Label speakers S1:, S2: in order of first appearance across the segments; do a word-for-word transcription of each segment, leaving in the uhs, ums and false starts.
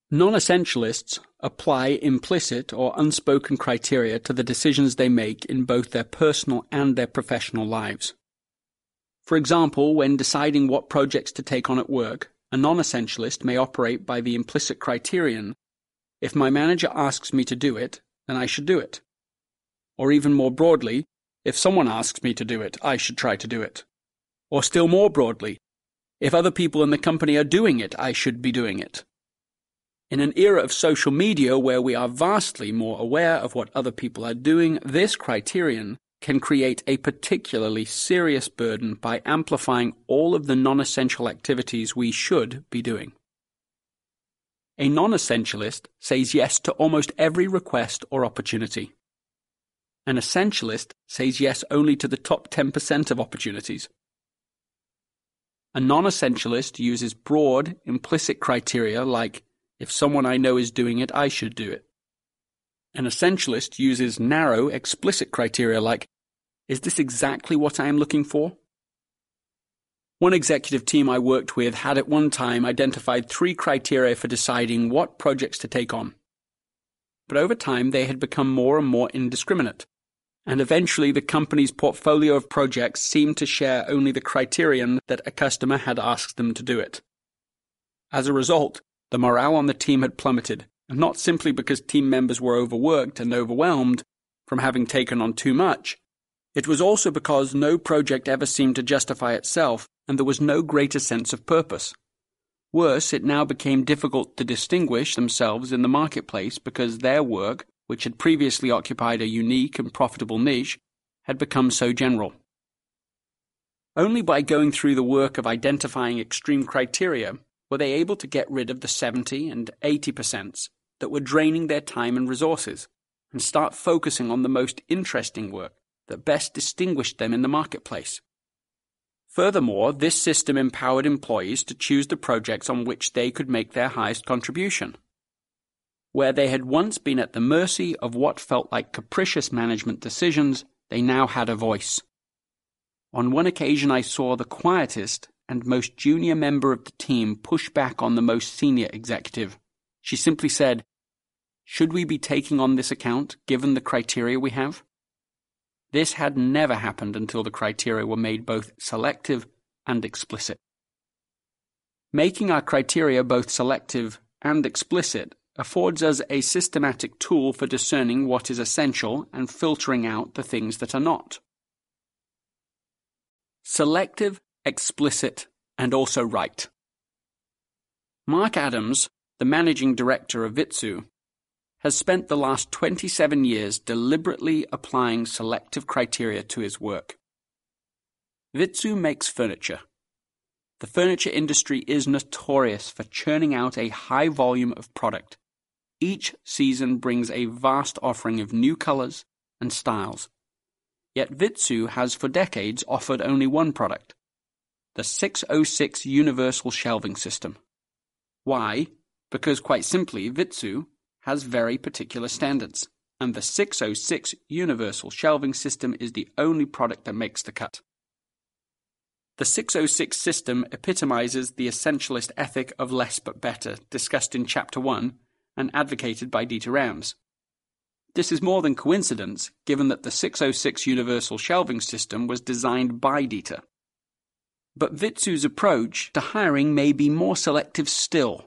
S1: Non-essentialists apply implicit or unspoken criteria to the decisions they make in both their personal and their professional lives. For example, when deciding what projects to take on at work, a non-essentialist may operate by the implicit criterion, if my manager asks me to do it, then I should do it. Or even more broadly, if someone asks me to do it, I should try to do it. Or still more broadly, if other people in the company are doing it, I should be doing it. In an era of social media where we are vastly more aware of what other people are doing, this criterion can create a particularly serious burden by amplifying all of the non-essential activities we should be doing. A non-essentialist says yes to almost every request or opportunity. An essentialist says yes only to the top ten percent of opportunities. A non-essentialist uses broad, implicit criteria like, if someone I know is doing it, I should do it. An essentialist uses narrow, explicit criteria like, is this exactly what I am looking for? One executive team I worked with had at one time identified three criteria for deciding what projects to take on. But over time they had become more and more indiscriminate, and eventually the company's portfolio of projects seemed to share only the criterion that a customer had asked them to do it. As a result, the morale on the team had plummeted, and not simply because team members were overworked and overwhelmed from having taken on too much. It was also because no project ever seemed to justify itself, and there was no greater sense of purpose. Worse, it now became difficult to distinguish themselves in the marketplace because their work, which had previously occupied a unique and profitable niche, had become so general. Only by going through the work of identifying extreme criteria were they able to get rid of the seventy and eighty percent that were draining their time and resources, and start focusing on the most interesting work that best distinguished them in the marketplace. Furthermore, this system empowered employees to choose the projects on which they could make their highest contribution. Where they had once been at the mercy of what felt like capricious management decisions, they now had a voice. On one occasion I saw the quietest and most junior member of the team push back on the most senior executive. She simply said, "Should we be taking on this account given the criteria we have?" This had never happened until the criteria were made both selective and explicit. Making our criteria both selective and explicit affords us a systematic tool for discerning what is essential and filtering out the things that are not. Selective, explicit, and also right. Mark Adams, the managing director of Vitsu, has spent the last twenty-seven years deliberately applying selective criteria to his work. Vitsu makes furniture. The furniture industry is notorious for churning out a high volume of product. Each season brings a vast offering of new colors and styles. Yet Vitsu has for decades offered only one product, the six oh six Universal Shelving System. Why? Because quite simply, Vitsu has very particular standards, and the six oh six Universal Shelving System is the only product that makes the cut. The six oh six system epitomizes the essentialist ethic of less but better, discussed in Chapter one and advocated by Dieter Rams. This is more than coincidence, given that the six oh six Universal Shelving System was designed by Dieter. But Vitsu's approach to hiring may be more selective still.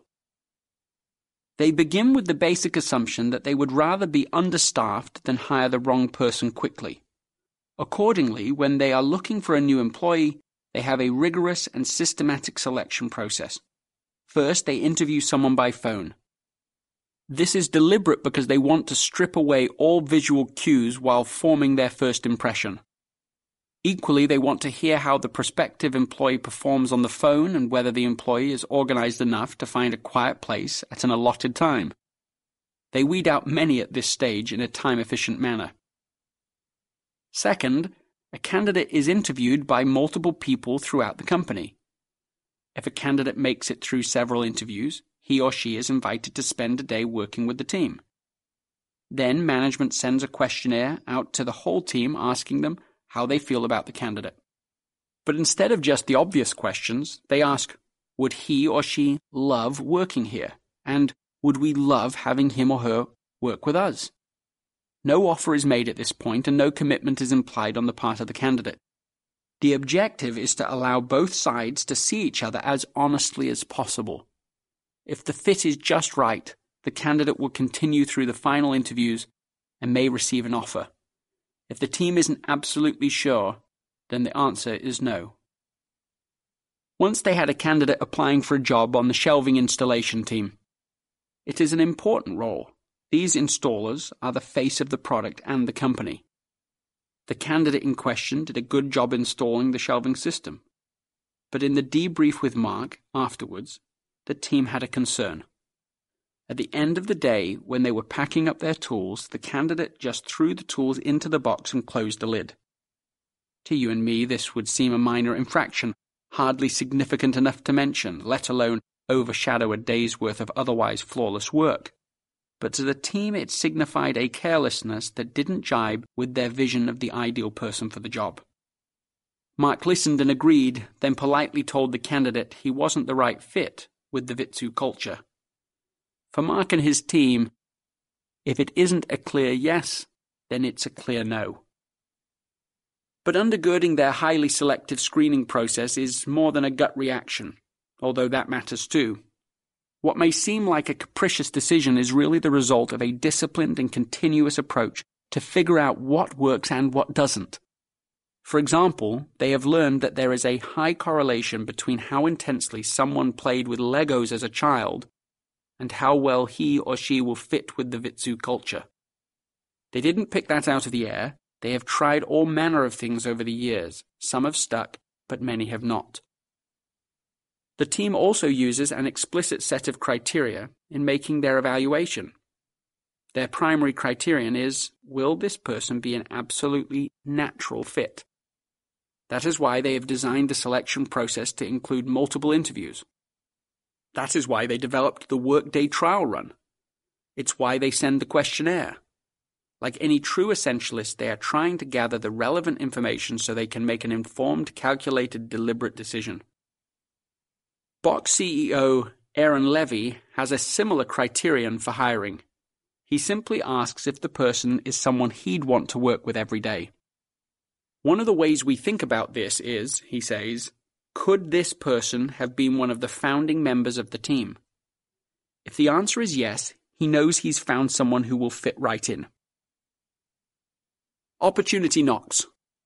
S1: They begin with the basic assumption that they would rather be understaffed than hire the wrong person quickly. Accordingly, when they are looking for a new employee, they have a rigorous and systematic selection process. First, they interview someone by phone. This is deliberate because they want to strip away all visual cues while forming their first impression. Equally, they want to hear how the prospective employee performs on the phone and whether the employee is organized enough to find a quiet place at an allotted time. They weed out many at this stage in a time-efficient manner. Second, a candidate is interviewed by multiple people throughout the company. If a candidate makes it through several interviews, he or she is invited to spend a day working with the team. Then management sends a questionnaire out to the whole team asking them how they feel about the candidate. But instead of just the obvious questions, they ask, would he or she love working here? And Would we love having him or her work with us? No offer is made at this point, and no commitment is implied on the part of the candidate. The objective is to allow both sides to see each other as honestly as possible. If the fit is just right, the candidate will continue through the final interviews and may receive an offer. If the team isn't absolutely sure, then the answer is no. Once they had a candidate applying for a job on the shelving installation team. It is an important role. These installers are the face of the product and the company. The candidate in question did a good job installing the shelving system. But in the debrief with Mark afterwards, the team had a concern. At the end of the day, when they were packing up their tools, the candidate just threw the tools into the box and closed the lid. To you and me, this would seem a minor infraction, hardly significant enough to mention, let alone overshadow a day's worth of otherwise flawless work. But to the team it signified a carelessness that didn't jibe with their vision of the ideal person for the job. Mark listened and agreed, then politely told the candidate he wasn't the right fit with the Vitsu culture. For Mark and his team, if it isn't a clear yes, then it's a clear no. But undergirding their highly selective screening process is more than a gut reaction, although that matters too. What may seem like a capricious decision is really the result of a disciplined and continuous approach to figure out what works and what doesn't. For example, they have learned that there is a high correlation between how intensely someone played with Legos as a child and how well he or she will fit with the Vitsu culture. They didn't pick that out of the air. They have tried all manner of things over the years. Some have stuck, but many have not. The team also uses an explicit set of criteria in making their evaluation. Their primary criterion is, will this person be an absolutely natural fit? That is why they have designed the selection process to include multiple interviews. That is why they developed the Workday trial run. It's why they send the questionnaire. Like any true essentialist, they are trying to gather the relevant information so they can make an informed, calculated, deliberate decision. Box C E O Aaron Levy has a similar criterion for hiring. He simply asks if the person is someone he'd want to work with every day. One of the ways we think about this is, he says, could this person have been one of the founding members of the team? If the answer is yes, he knows he's found someone who will fit right in. Opportunity knocks.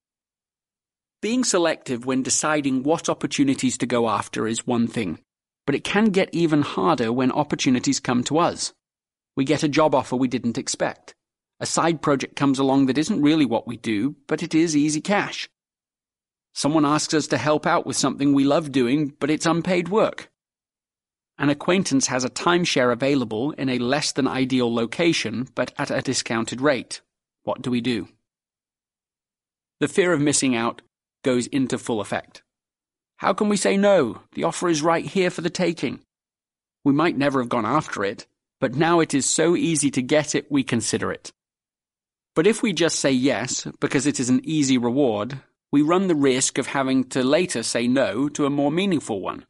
S1: Being selective when deciding what opportunities to go after is one thing, but it can get even harder when opportunities come to us. We get a job offer we didn't expect. A side project comes along that isn't really what we do, but it is easy cash. Someone asks us to help out with something we love doing, but it's unpaid work. An acquaintance has a timeshare available in a less than ideal location, but at a discounted rate. What do we do? The fear of missing out goes into full effect. How can we say no? The offer is right here for the taking. We might never have gone after it, but now it is so easy to get it, we consider it. But if we just say yes, because it is an easy reward, we run the risk of having to later say no to a more meaningful one.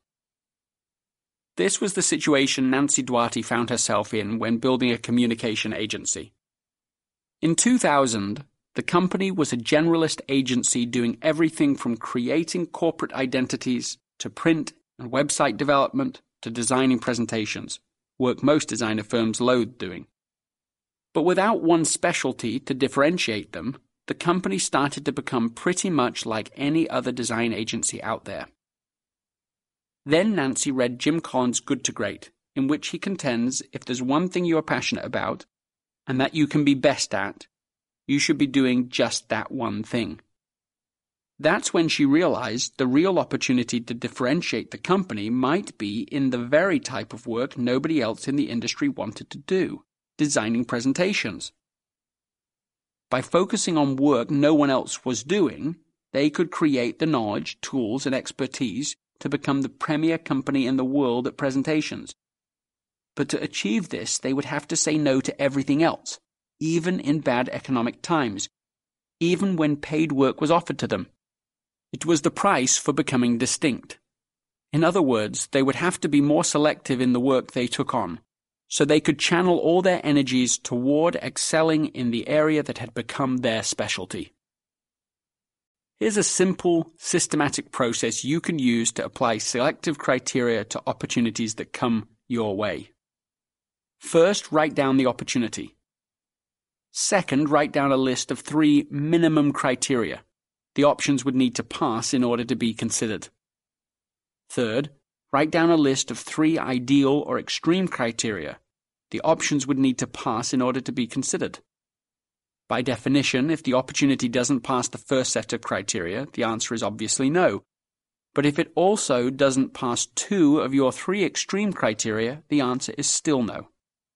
S1: This was the situation Nancy Duarte found herself in when building a communication agency. In two thousand, the company was a generalist agency doing everything from creating corporate identities to print and website development to designing presentations, work most designer firms loathe doing. But without one specialty to differentiate them, the company started to become pretty much like any other design agency out there. Then Nancy read Jim Collins' Good to Great, in which he contends if there's one thing you are passionate about, and that you can be best at, you should be doing just that one thing. That's when she realized the real opportunity to differentiate the company might be in the very type of work nobody else in the industry wanted to do, designing presentations. By focusing on work no one else was doing, they could create the knowledge, tools, and expertise to become the premier company in the world at presentations. But to achieve this, they would have to say no to everything else, even in bad economic times, even when paid work was offered to them. It was the price for becoming distinct. In other words, they would have to be more selective in the work they took on, so they could channel all their energies toward excelling in the area that had become their specialty. Here's a simple, systematic process you can use to apply selective criteria to opportunities that come your way. First, write down the opportunity. Second, write down a list of three minimum criteria the options would need to pass in order to be considered. Third, write down a list of three ideal or extreme criteria the options would need to pass in order to be considered. By definition, if the opportunity doesn't pass the first set of criteria, the answer is obviously no. But if it also doesn't pass two of your three extreme criteria, the answer is still no.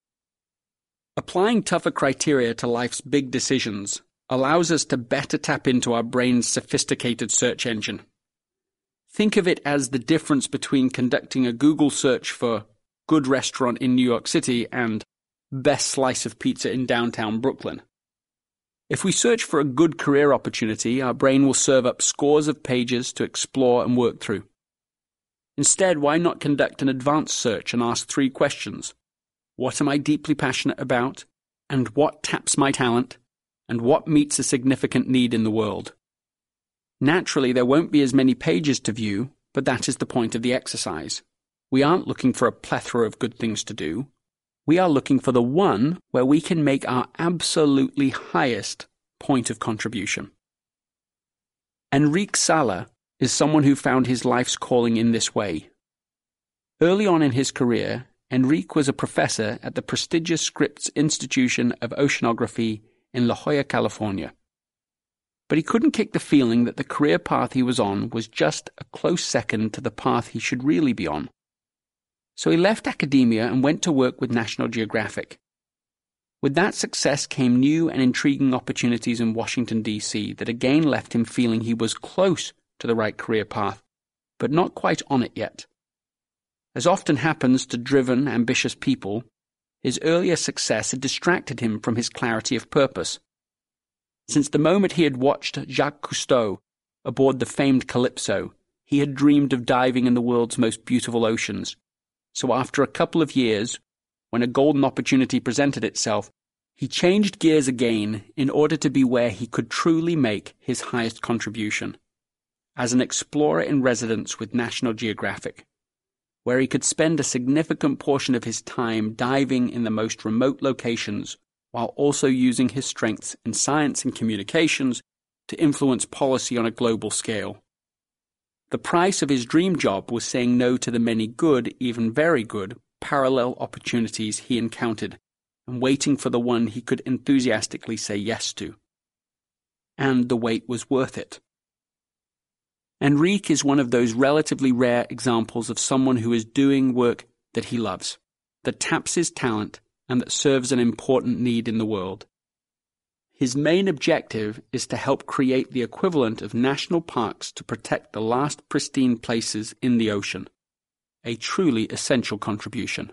S1: Applying tougher criteria to life's big decisions allows us to better tap into our brain's sophisticated search engine. Think of it as the difference between conducting a Google search for good restaurant in New York City and best slice of pizza in downtown Brooklyn. If we search for a good career opportunity, our brain will serve up scores of pages to explore and work through. Instead, why not conduct an advanced search and ask three questions? What am I deeply passionate about? And what taps my talent? And what meets a significant need in the world? Naturally, there won't be as many pages to view, but that is the point of the exercise. We aren't looking for a plethora of good things to do. We are looking for the one where we can make our absolutely highest point of contribution. Enrique Sala is someone who found his life's calling in this way. Early on in his career, Enrique was a professor at the prestigious Scripps Institution of Oceanography in La Jolla, California. But he couldn't kick the feeling that the career path he was on was just a close second to the path he should really be on. So he left academia and went to work with National Geographic. With that success came new and intriguing opportunities in Washington, D C that again left him feeling he was close to the right career path, but not quite on it yet. As often happens to driven, ambitious people, his earlier success had distracted him from his clarity of purpose. Since the moment he had watched Jacques Cousteau aboard the famed Calypso, he had dreamed of diving in the world's most beautiful oceans. So after a couple of years, when a golden opportunity presented itself, he changed gears again in order to be where he could truly make his highest contribution, as an explorer in residence with National Geographic, where he could spend a significant portion of his time diving in the most remote locations while also using his strengths in science and communications to influence policy on a global scale. The price of his dream job was saying no to the many good, even very good, parallel opportunities he encountered and waiting for the one he could enthusiastically say yes to. And the wait was worth it. Enrique is one of those relatively rare examples of someone who is doing work that he loves, that taps his talent, and that serves an important need in the world. His main objective is to help create the equivalent of national parks to protect the last pristine places in the ocean, a truly essential contribution.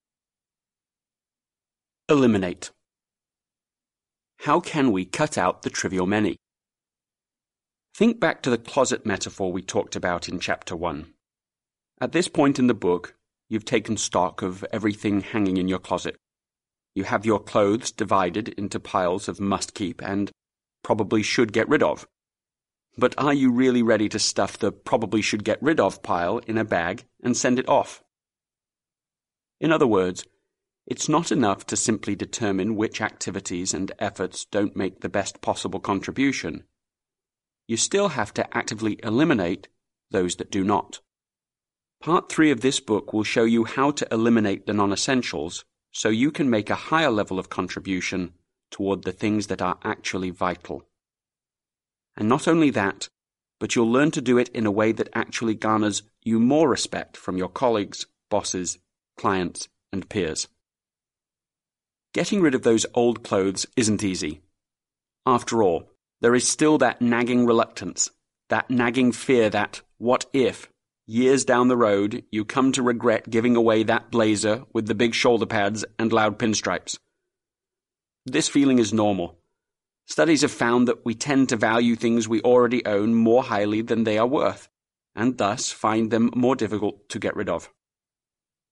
S1: Eliminate. How can we cut out the trivial many? Think back to the closet metaphor we talked about in Chapter one. At this point in the book, you've taken stock of everything hanging in your closet. You have your clothes divided into piles of must-keep and probably should get rid of. But are you really ready to stuff the probably should get rid of pile in a bag and send it off? In other words, it's not enough to simply determine which activities and efforts don't make the best possible contribution. You still have to actively eliminate those that do not. Part three of this book will show you how to eliminate the non-essentials so you can make a higher level of contribution toward the things that are actually vital. And not only that, but you'll learn to do it in a way that actually garners you more respect from your colleagues, bosses, clients, and peers. Getting rid of those old clothes isn't easy. After all, there is still that nagging reluctance, that nagging fear that, what if, years down the road, you come to regret giving away that blazer with the big shoulder pads and loud pinstripes. This feeling is normal. Studies have found that we tend to value things we already own more highly than they are worth, and thus find them more difficult to get rid of.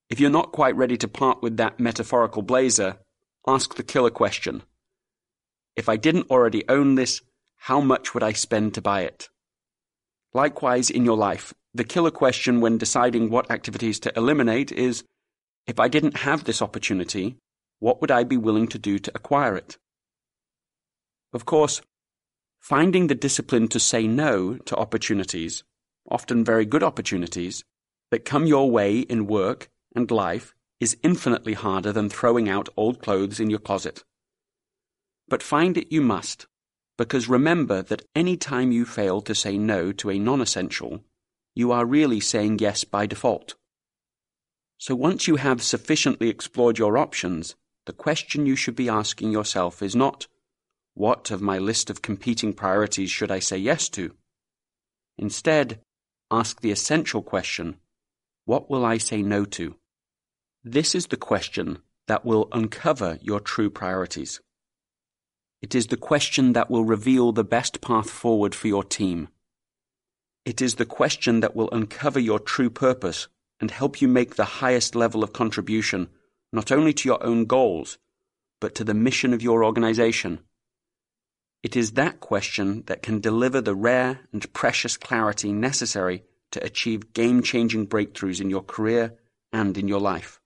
S1: If you're not quite ready to part with that metaphorical blazer, ask the killer question. If I didn't already own this, how much would I spend to buy it? Likewise, in your life, the killer question when deciding what activities to eliminate is, if I didn't have this opportunity, what would I be willing to do to acquire it? Of course, finding the discipline to say no to opportunities, often very good opportunities, that come your way in work and life is infinitely harder than throwing out old clothes in your closet. But find it you must, because remember that any time you fail to say no to a non-essential, you are really saying yes by default. So once you have sufficiently explored your options, the question you should be asking yourself is not, what of my list of competing priorities should I say yes to? Instead, ask the essential question, what will I say no to? This is the question that will uncover your true priorities. It is the question that will reveal the best path forward for your team. It is the question that will uncover your true purpose and help you make the highest level of contribution, not only to your own goals, but to the mission of your organization. It is that question that can deliver the rare and precious clarity necessary to achieve game-changing breakthroughs in your career and in your life.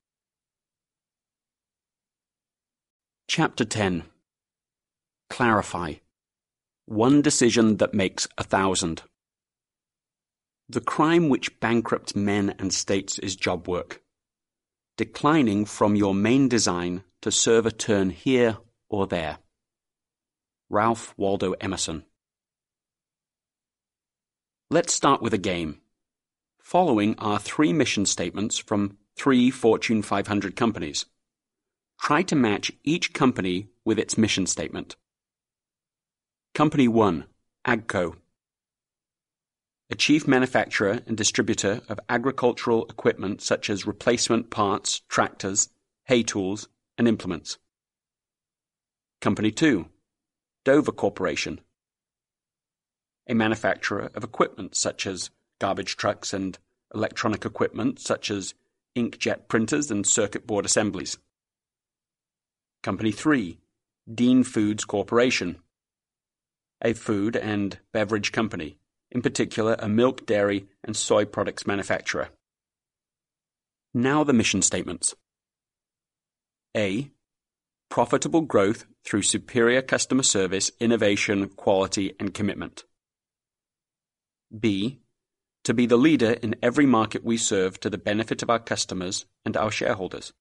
S1: Chapter ten. Clarify. One decision that makes a thousand. The crime which bankrupts men and states is job work, declining from your main design to serve a turn here or there. Ralph Waldo Emerson. Let's start with a game. Following are three mission statements from three Fortune five hundred companies. Try to match each company with its mission statement. Company one, AGCO. A chief manufacturer and distributor of agricultural equipment such as replacement parts, tractors, hay tools, and implements. Company two, Dover Corporation. A manufacturer of equipment such as garbage trucks and electronic equipment such as inkjet printers and circuit board assemblies. Company three, Dean Foods Corporation. A food and beverage company, in particular a milk, dairy, and soy products manufacturer. Now the mission statements. A. Profitable growth through superior customer service, innovation, quality, and commitment. B. To be the leader in every market we serve to the benefit of our customers and our shareholders.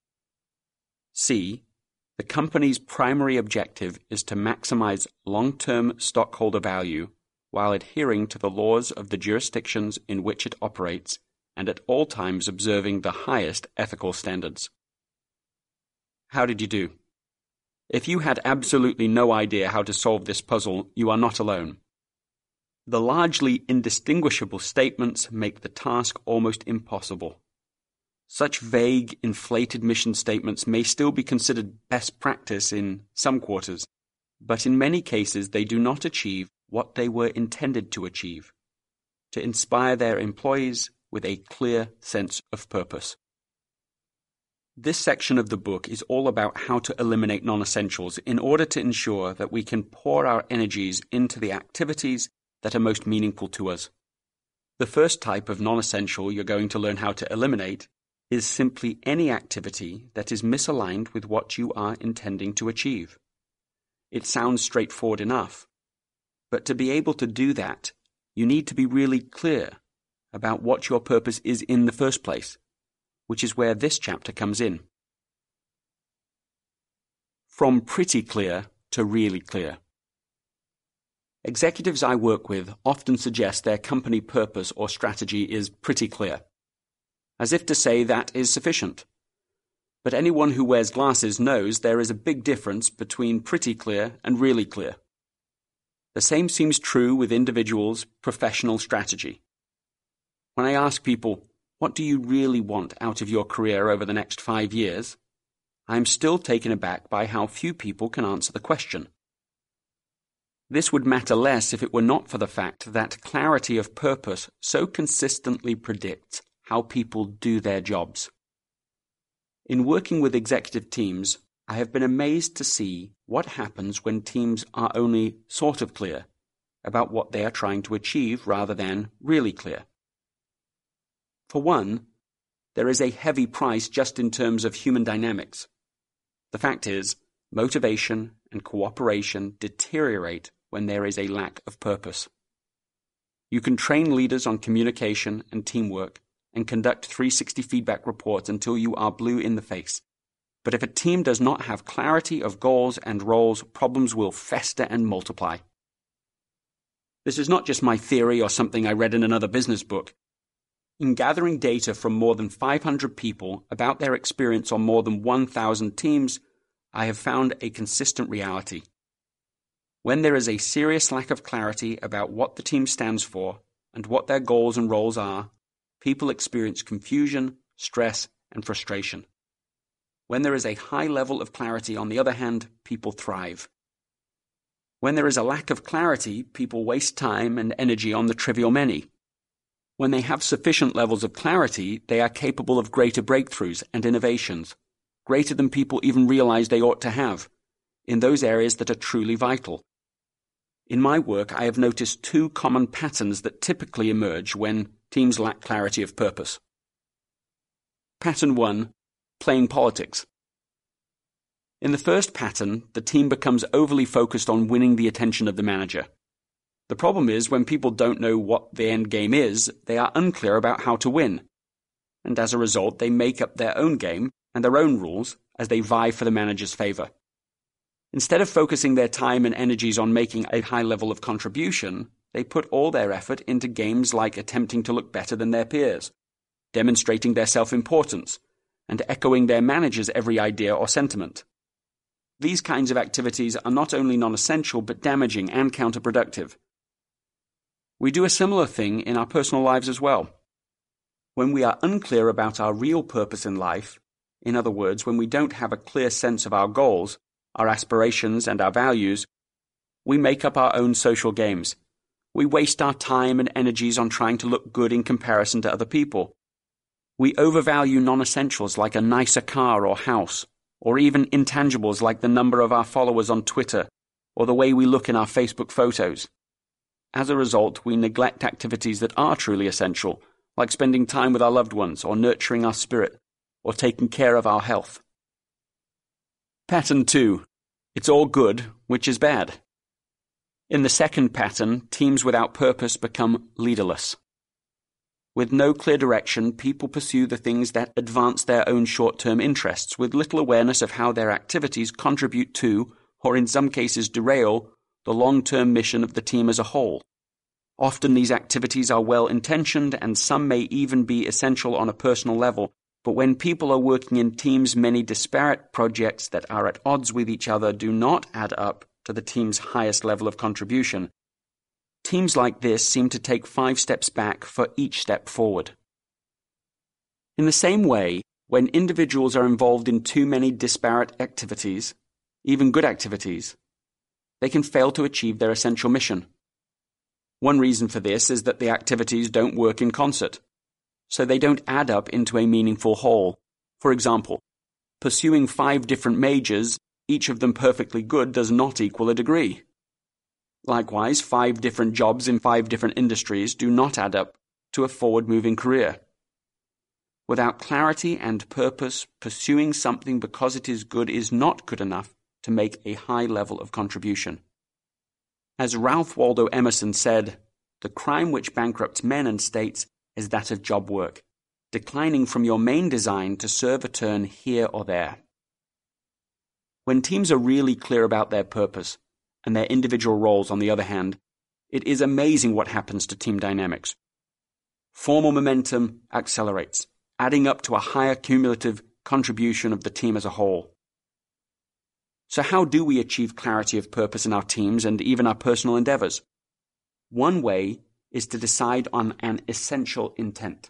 S1: C. The company's primary objective is to maximize long-term stockholder value while adhering to the laws of the jurisdictions in which it operates and at all times observing the highest ethical standards. How did you do? If you had absolutely no idea how to solve this puzzle, you are not alone. The largely indistinguishable statements make the task almost impossible. Such vague, inflated mission statements may still be considered best practice in some quarters, but in many cases they do not achieve what they were intended to achieve, to inspire their employees with a clear sense of purpose. This section of the book is all about how to eliminate non-essentials in order to ensure that we can pour our energies into the activities that are most meaningful to us. The first type of non-essential you're going to learn how to eliminate is simply any activity that is misaligned with what you are intending to achieve. It sounds straightforward enough, but to be able to do that, you need to be really clear about what your purpose is in the first place, which is where this chapter comes in. From pretty clear to really clear. Executives I work with often suggest their company purpose or strategy is pretty clear, as if to say that is sufficient. But anyone who wears glasses knows there is a big difference between pretty clear and really clear. The same seems true with individuals' professional strategy. When I ask people, what do you really want out of your career over the next five years? I am still taken aback by how few people can answer the question. This would matter less if it were not for the fact that clarity of purpose so consistently predicts how people do their jobs. In working with executive teams, I have been amazed to see what happens when teams are only sort of clear about what they are trying to achieve rather than really clear. For one, there is a heavy price just in terms of human dynamics. The fact is, motivation and cooperation deteriorate when there is a lack of purpose. You can train leaders on communication and teamwork and conduct three sixty feedback reports until you are blue in the face. But if a team does not have clarity of goals and roles, problems will fester and multiply. This is not just my theory or something I read in another business book. In gathering data from more than five hundred people about their experience on more than one thousand teams, I have found a consistent reality. When there is a serious lack of clarity about what the team stands for and what their goals and roles are, people experience confusion, stress, and frustration. When there is a high level of clarity, on the other hand, people thrive. When there is a lack of clarity, people waste time and energy on the trivial many. When they have sufficient levels of clarity, they are capable of greater breakthroughs and innovations, greater than people even realize they ought to have, in those areas that are truly vital. In my work, I have noticed two common patterns that typically emerge when teams lack clarity of purpose. Pattern one, playing politics. In the first pattern, the team becomes overly focused on winning the attention of the manager. The problem is, when people don't know what the end game is, they are unclear about how to win. And as a result, they make up their own game and their own rules as they vie for the manager's favor. Instead of focusing their time and energies on making a high level of contribution, they put all their effort into games like attempting to look better than their peers, demonstrating their self-importance, and echoing their manager's every idea or sentiment. These kinds of activities are not only non-essential but damaging and counterproductive. We do a similar thing in our personal lives as well. When we are unclear about our real purpose in life, in other words, when we don't have a clear sense of our goals, our aspirations and our values, we make up our own social games. We waste our time and energies on trying to look good in comparison to other people. We overvalue non-essentials like a nicer car or house, or even intangibles like the number of our followers on Twitter, or the way we look in our Facebook photos. As a result, we neglect activities that are truly essential, like spending time with our loved ones, or nurturing our spirit, or taking care of our health. Pattern two. It's all good, which is bad. In the second pattern, teams without purpose become leaderless. With no clear direction, people pursue the things that advance their own short-term interests, with little awareness of how their activities contribute to, or in some cases derail, the long-term mission of the team as a whole. Often these activities are well-intentioned, and some may even be essential on a personal level, but when people are working in teams, many disparate projects that are at odds with each other do not add up to the team's highest level of contribution. Teams like this seem to take five steps back for each step forward. In the same way, when individuals are involved in too many disparate activities, even good activities, they can fail to achieve their essential mission. One reason for this is that the activities don't work in concert, so they don't add up into a meaningful whole. For example, pursuing five different majors, each of them perfectly good, does not equal a degree. Likewise, five different jobs in five different industries do not add up to a forward-moving career. Without clarity and purpose, pursuing something because it is good is not good enough to make a high level of contribution. As Ralph Waldo Emerson said, "The crime which bankrupts men and states is that of job work, declining from your main design to serve a turn here or there." When teams are really clear about their purpose, and their individual roles, on the other hand, it is amazing what happens to team dynamics. Formal momentum accelerates, adding up to a higher cumulative contribution of the team as a whole. So how do we achieve clarity of purpose in our teams and even our personal endeavors? One way is to decide on an essential intent.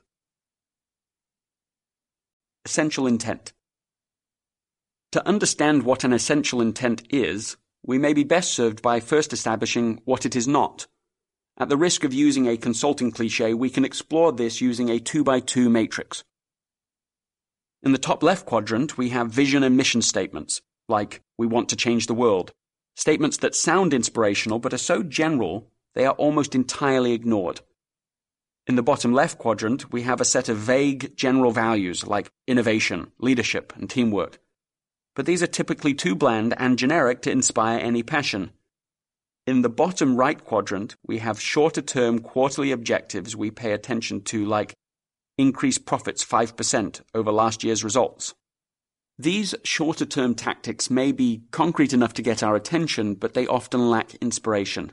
S1: Essential intent. To understand what an essential intent is, we may be best served by first establishing what it is not. At the risk of using a consulting cliché, we can explore this using a two by two matrix. In the top left quadrant, we have vision and mission statements, like "we want to change the world," statements that sound inspirational but are so general they are almost entirely ignored. In the bottom left quadrant, we have a set of vague general values like innovation, leadership, and teamwork. But these are typically too bland and generic to inspire any passion. In the bottom right quadrant, we have shorter-term quarterly objectives we pay attention to, like increase profits five percent over last year's results. These shorter-term tactics may be concrete enough to get our attention, but they often lack inspiration.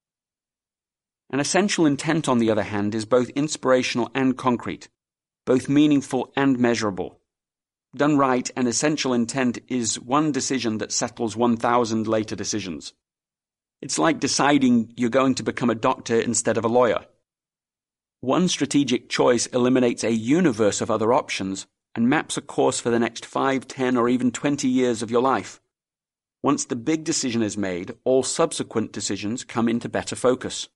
S1: An essential intent, on the other hand, is both inspirational and concrete, both meaningful and measurable. Done right, an essential intent is one decision that settles one thousand later decisions. It's like deciding you're going to become a doctor instead of a lawyer. One strategic choice eliminates a universe of other options and maps a course for the next five, ten, or even twenty years of your life. Once the big decision is made, all subsequent decisions come into better focus.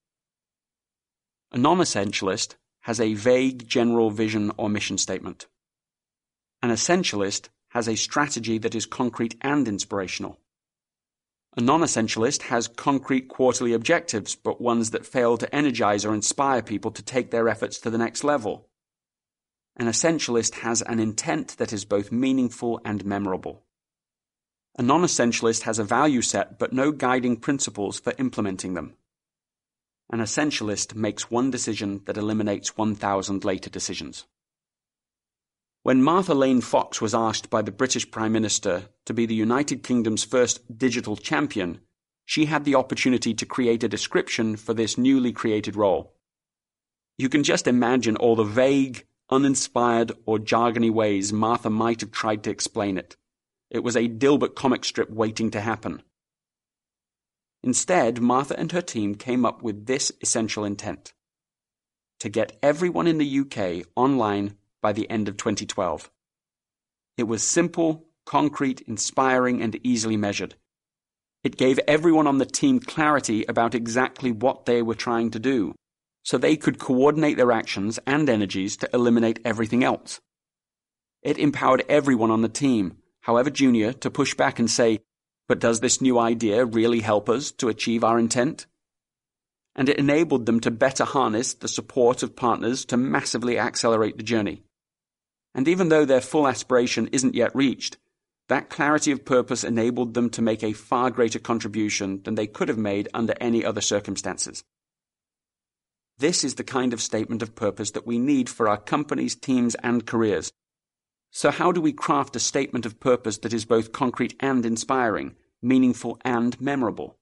S1: A non-essentialist has a vague general vision or mission statement. An essentialist has a strategy that is concrete and inspirational. A non-essentialist has concrete quarterly objectives, but ones that fail to energize or inspire people to take their efforts to the next level. An essentialist has an intent that is both meaningful and memorable. A non-essentialist has a value set, but no guiding principles for implementing them. An essentialist makes one decision that eliminates one thousand later decisions. When Martha Lane Fox was asked by the British Prime Minister to be the United Kingdom's first digital champion, she had the opportunity to create a description for this newly created role. You can just imagine all the vague, uninspired, or jargony ways Martha might have tried to explain it. It was a Dilbert comic strip waiting to happen. Instead, Martha and her team came up with this essential intent: to get everyone in the U K online by the end of twenty twelve. It was simple, concrete, inspiring, and easily measured. It gave everyone on the team clarity about exactly what they were trying to do, so they could coordinate their actions and energies to eliminate everything else. It empowered everyone on the team, however junior, to push back and say, "But does this new idea really help us to achieve our intent?" And it enabled them to better harness the support of partners to massively accelerate the journey. And even though their full aspiration isn't yet reached, that clarity of purpose enabled them to make a far greater contribution than they could have made under any other circumstances. This is the kind of statement of purpose that we need for our companies, teams, and careers. So how do we craft a statement of purpose that is both concrete and inspiring, meaningful and memorable?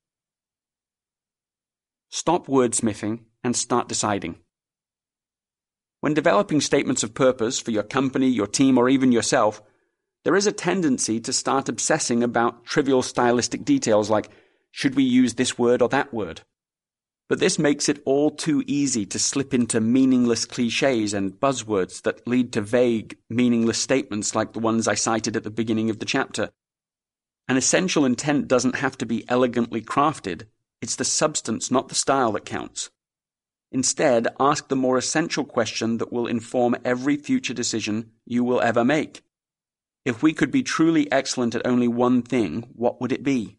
S1: Stop wordsmithing and start deciding. When developing statements of purpose for your company, your team, or even yourself, there is a tendency to start obsessing about trivial stylistic details like, should we use this word or that word? But this makes it all too easy to slip into meaningless cliches and buzzwords that lead to vague, meaningless statements like the ones I cited at the beginning of the chapter. An essential intent doesn't have to be elegantly crafted. It's the substance, not the style, that counts. Instead, ask the more essential question that will inform every future decision you will ever make. If we could be truly excellent at only one thing, what would it be?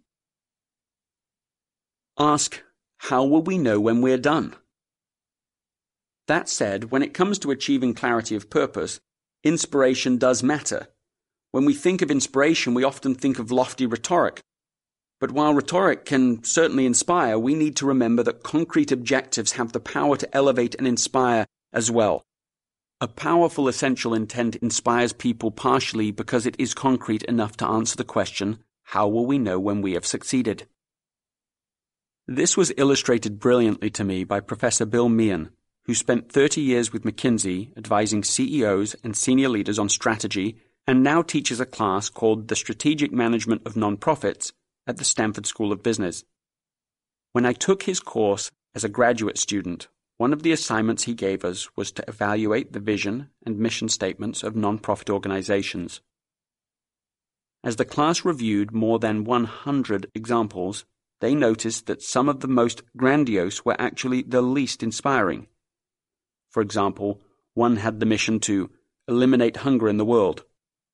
S1: Ask, how will we know when we're done? That said, when it comes to achieving clarity of purpose, inspiration does matter. When we think of inspiration, we often think of lofty rhetoric. But while rhetoric can certainly inspire, we need to remember that concrete objectives have the power to elevate and inspire as well. A powerful essential intent inspires people partially because it is concrete enough to answer the question, how will we know when we have succeeded? This was illustrated brilliantly to me by Professor Bill Meehan, who spent thirty years with McKinsey advising C E Os and senior leaders on strategy and now teaches a class called The Strategic Management of Nonprofits at the Stanford School of Business. When I took his course as a graduate student, one of the assignments he gave us was to evaluate the vision and mission statements of nonprofit organizations. As the class reviewed more than one hundred examples, they noticed that some of the most grandiose were actually the least inspiring. For example, one had the mission to eliminate hunger in the world,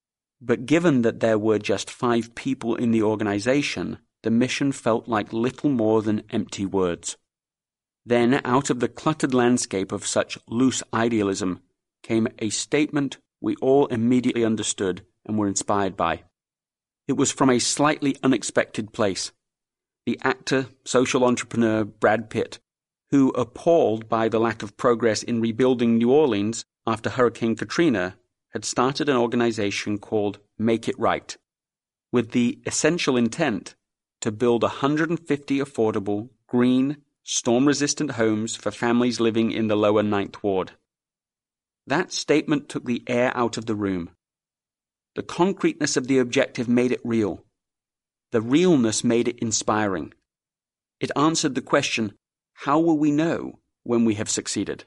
S1: But given that there were just five people in the organization, the mission felt like little more than empty words. Then, out of the cluttered landscape of such loose idealism, came a statement we all immediately understood and were inspired by. It was from a slightly unexpected place. The actor, social entrepreneur Brad Pitt, who, appalled by the lack of progress in rebuilding New Orleans after Hurricane Katrina, had started an organization called Make It Right, with the essential intent to build one hundred fifty affordable, green, storm-resistant homes for families living in the lower Ninth Ward. That statement took the air out of the room. The concreteness of the objective made it real. The realness made it inspiring. It answered the question, how will we know when we have succeeded?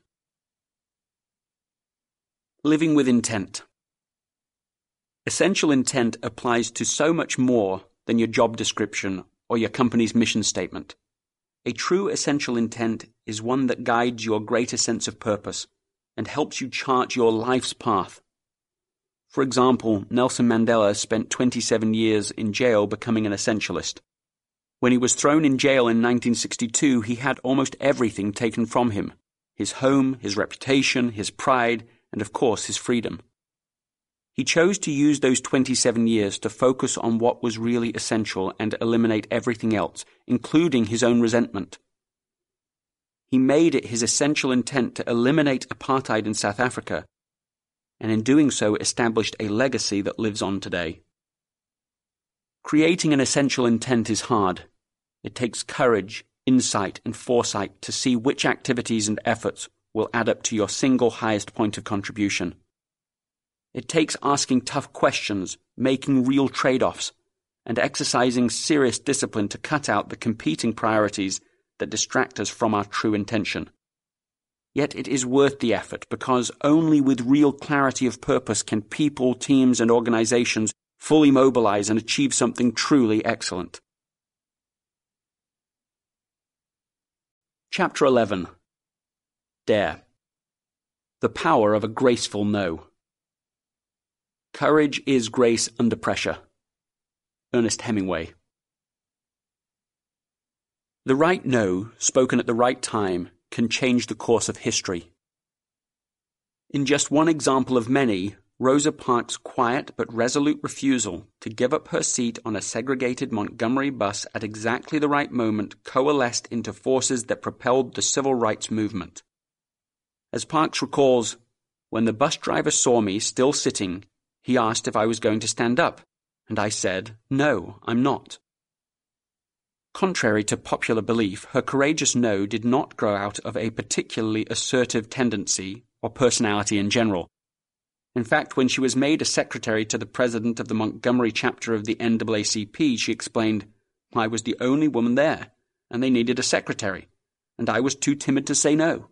S1: Living with intent. Essential intent applies to so much more than your job description or your company's mission statement. A true essential intent is one that guides your greater sense of purpose and helps you chart your life's path. For example, Nelson Mandela spent twenty-seven years in jail becoming an essentialist. When he was thrown in jail in nineteen sixty-two, he had almost everything taken from him: his home, his reputation, his pride, and of course his freedom. He chose to use those twenty-seven years to focus on what was really essential and eliminate everything else, including his own resentment. He made it his essential intent to eliminate apartheid in South Africa, and in doing so established a legacy that lives on today. Creating an essential intent is hard. It takes courage, insight, and foresight to see which activities and efforts will add up to your single highest point of contribution. It takes asking tough questions, making real trade-offs, and exercising serious discipline to cut out the competing priorities that distract us from our true intention. Yet it is worth the effort, because only with real clarity of purpose can people, teams, and organizations fully mobilize and achieve something truly excellent. Chapter eleven. Dare. The power of a graceful no. Courage is grace under pressure. Ernest Hemingway. The right no, spoken at the right time, can change the course of history. In just one example of many, Rosa Parks' quiet but resolute refusal to give up her seat on a segregated Montgomery bus at exactly the right moment coalesced into forces that propelled the civil rights movement. As Parks recalls, when the bus driver saw me still sitting, he asked if I was going to stand up, and I said, "No, I'm not." Contrary to popular belief, her courageous no did not grow out of a particularly assertive tendency or personality in general. In fact, when she was made a secretary to the president of the Montgomery chapter of the N double A C P, she explained, "I was the only woman there, and they needed a secretary, and I was too timid to say no."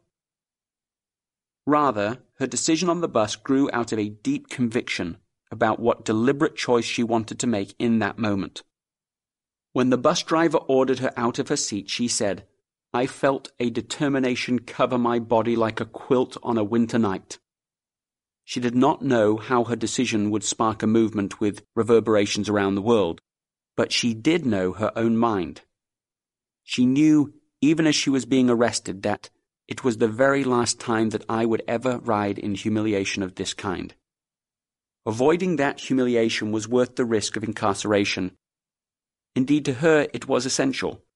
S1: Rather, her decision on the bus grew out of a deep conviction about what deliberate choice she wanted to make in that moment. When the bus driver ordered her out of her seat, she said, "I felt a determination cover my body like a quilt on a winter night." She did not know how her decision would spark a movement with reverberations around the world, but she did know her own mind. She knew, even as she was being arrested, that it was the very last time that I would ever ride in humiliation of this kind. Avoiding that humiliation was worth the risk of incarceration. Indeed, to her it was essential.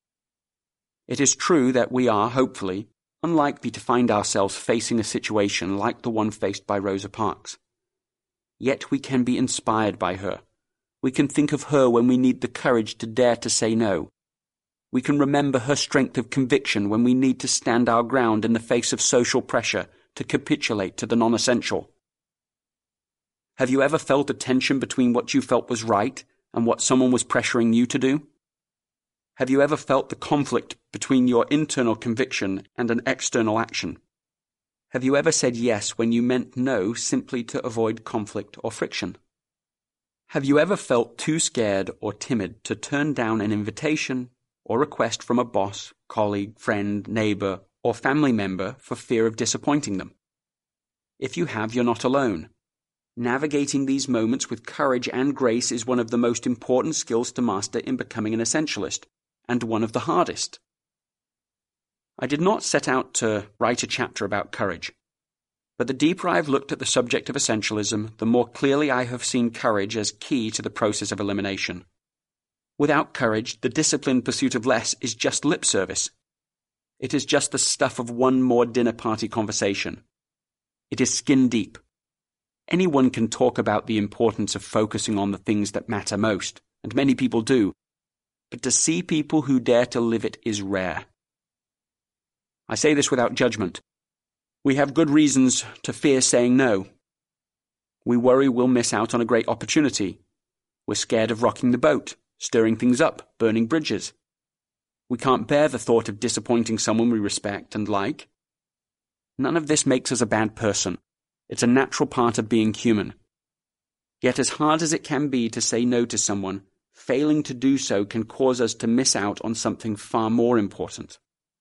S1: It is true that we are, hopefully, unlikely to find ourselves facing a situation like the one faced by Rosa Parks. Yet we can be inspired by her. We can think of her when we need the courage to dare to say no. We can remember her strength of conviction when we need to stand our ground in the face of social pressure, to capitulate to the non-essential. Have you ever felt a tension between what you felt was right and what someone was pressuring you to do? Have you ever felt the conflict between your internal conviction and an external action? Have you ever said yes when you meant no simply to avoid conflict or friction? Have you ever felt too scared or timid to turn down an invitation or request from a boss, colleague, friend, neighbor, or family member for fear of disappointing them? If you have, you're not alone. Navigating these moments with courage and grace is one of the most important skills to master in becoming an essentialist, and one of the hardest. I did not set out to write a chapter about courage, but the deeper I have looked at the subject of essentialism, the more clearly I have seen courage as key to the process of elimination. Without courage, the disciplined pursuit of less is just lip service. It is just the stuff of one more dinner party conversation. It is skin deep. Anyone can talk about the importance of focusing on the things that matter most, and many people do, but to see people who dare to live it is rare. I say this without judgment. We have good reasons to fear saying no. We worry we'll miss out on a great opportunity. We're scared of rocking the boat, stirring things up, burning bridges. We can't bear the thought of disappointing someone we respect and like. None of this makes us a bad person. It's a natural part of being human. Yet as hard as it can be to say no to someone, failing to do so can cause us to miss out on something far more important.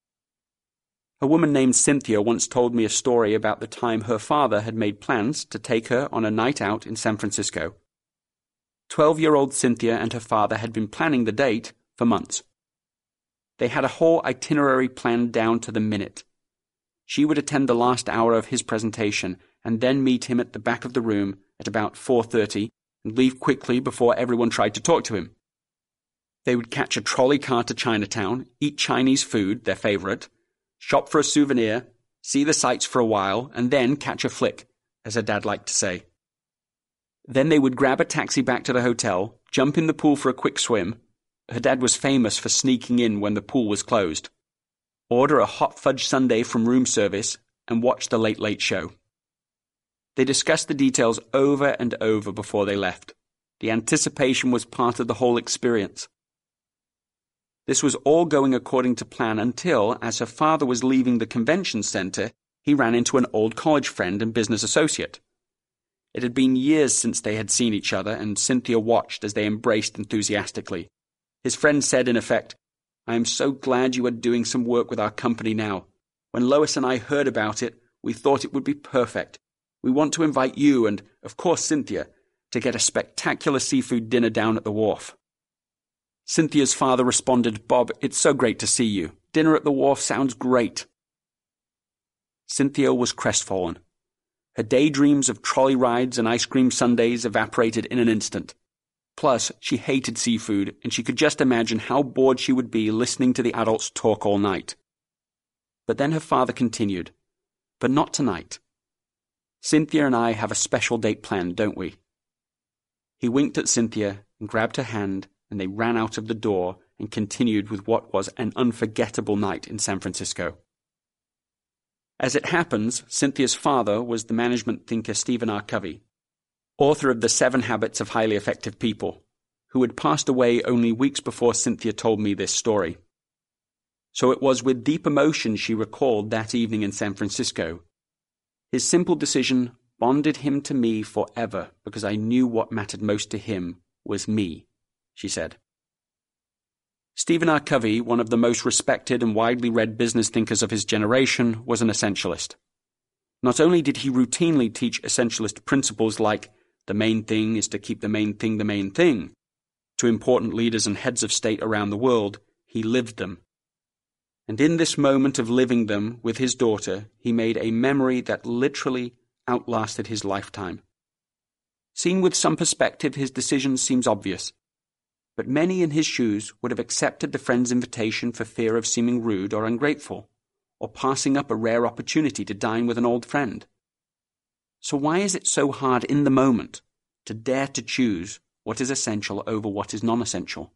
S1: A woman named Cynthia once told me a story about the time her father had made plans to take her on a night out in San Francisco. Twelve-year-old Cynthia and her father had been planning the date for months. They had a whole itinerary planned down to the minute. She would attend the last hour of his presentation and then meet him at the back of the room at about four thirty and leave quickly before everyone tried to talk to him. They would catch a trolley car to Chinatown, eat Chinese food, their favorite, shop for a souvenir, see the sights for a while, and then catch a flick, as her dad liked to say. Then they would grab a taxi back to the hotel, jump in the pool for a quick swim. Her dad was famous for sneaking in when the pool was closed. Order a hot fudge sundae from room service, and watch the Late Late Show. They discussed the details over and over before they left. The anticipation was part of the whole experience. This was all going according to plan until, as her father was leaving the convention center, he ran into an old college friend and business associate. It had been years since they had seen each other, and Cynthia watched as they embraced enthusiastically. His friend said in effect, "I am so glad you are doing some work with our company now. When Lois and I heard about it, we thought it would be perfect. We want to invite you and, of course, Cynthia, to get a spectacular seafood dinner down at the wharf." Cynthia's father responded, "Bob, it's so great to see you. Dinner at the wharf sounds great." Cynthia was crestfallen. Her daydreams of trolley rides and ice cream sundaes evaporated in an instant. Plus, she hated seafood, and she could just imagine how bored she would be listening to the adults talk all night. But then her father continued, "But not tonight. Cynthia and I have a special date planned, don't we?" He winked at Cynthia and grabbed her hand, and they ran out of the door and continued with what was an unforgettable night in San Francisco. As it happens, Cynthia's father was the management thinker Stephen R. Covey, author of The Seven Habits of Highly Effective People, who had passed away only weeks before Cynthia told me this story. So it was with deep emotion she recalled that evening in San Francisco. His simple decision bonded him to me forever because I knew what mattered most to him was me, she said. Stephen R. Covey, one of the most respected and widely read business thinkers of his generation, was an essentialist. Not only did he routinely teach essentialist principles like the main thing is to keep the main thing the main thing to important leaders and heads of state around the world, he lived them. And in this moment of living them with his daughter, he made a memory that literally outlasted his lifetime. Seen with some perspective, his decision seems obvious. But many in his shoes would have accepted the friend's invitation for fear of seeming rude or ungrateful, or passing up a rare opportunity to dine with an old friend. So why is it so hard in the moment to dare to choose what is essential over what is non-essential?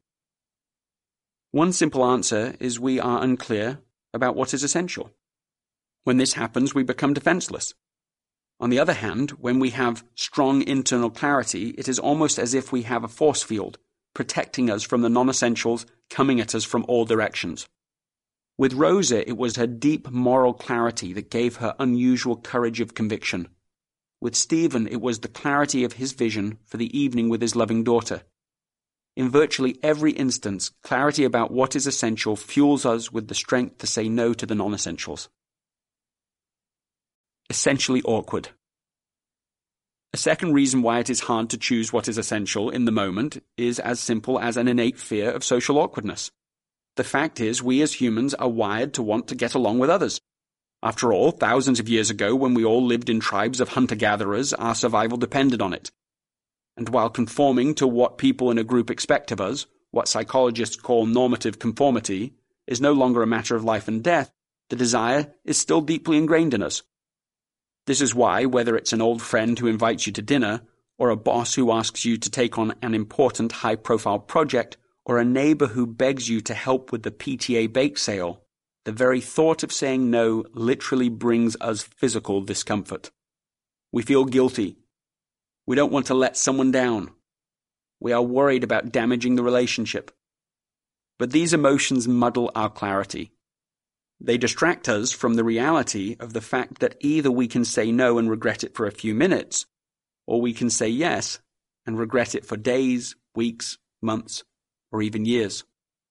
S1: One simple answer is we are unclear about what is essential. When this happens, we become defenseless. On the other hand, when we have strong internal clarity, it is almost as if we have a force field, protecting us from the non-essentials coming at us from all directions. With Rosa, it was her deep moral clarity that gave her unusual courage of conviction. With Stephen, it was the clarity of his vision for the evening with his loving daughter. In virtually every instance, clarity about what is essential fuels us with the strength to say no to the non-essentials. Essentially awkward. A second reason why it is hard to choose what is essential in the moment is as simple as an innate fear of social awkwardness. The fact is, we as humans are wired to want to get along with others. After all, thousands of years ago, when we all lived in tribes of hunter-gatherers, our survival depended on it. And while conforming to what people in a group expect of us, what psychologists call normative conformity, is no longer a matter of life and death, the desire is still deeply ingrained in us. This is why, whether it's an old friend who invites you to dinner, or a boss who asks you to take on an important high-profile project, or a neighbor who begs you to help with the P T A bake sale, the very thought of saying no literally brings us physical discomfort. We feel guilty. We don't want to let someone down. We are worried about damaging the relationship. But these emotions muddle our clarity. They distract us from the reality of the fact that either we can say no and regret it for a few minutes, or we can say yes and regret it for days, weeks, months, or even years.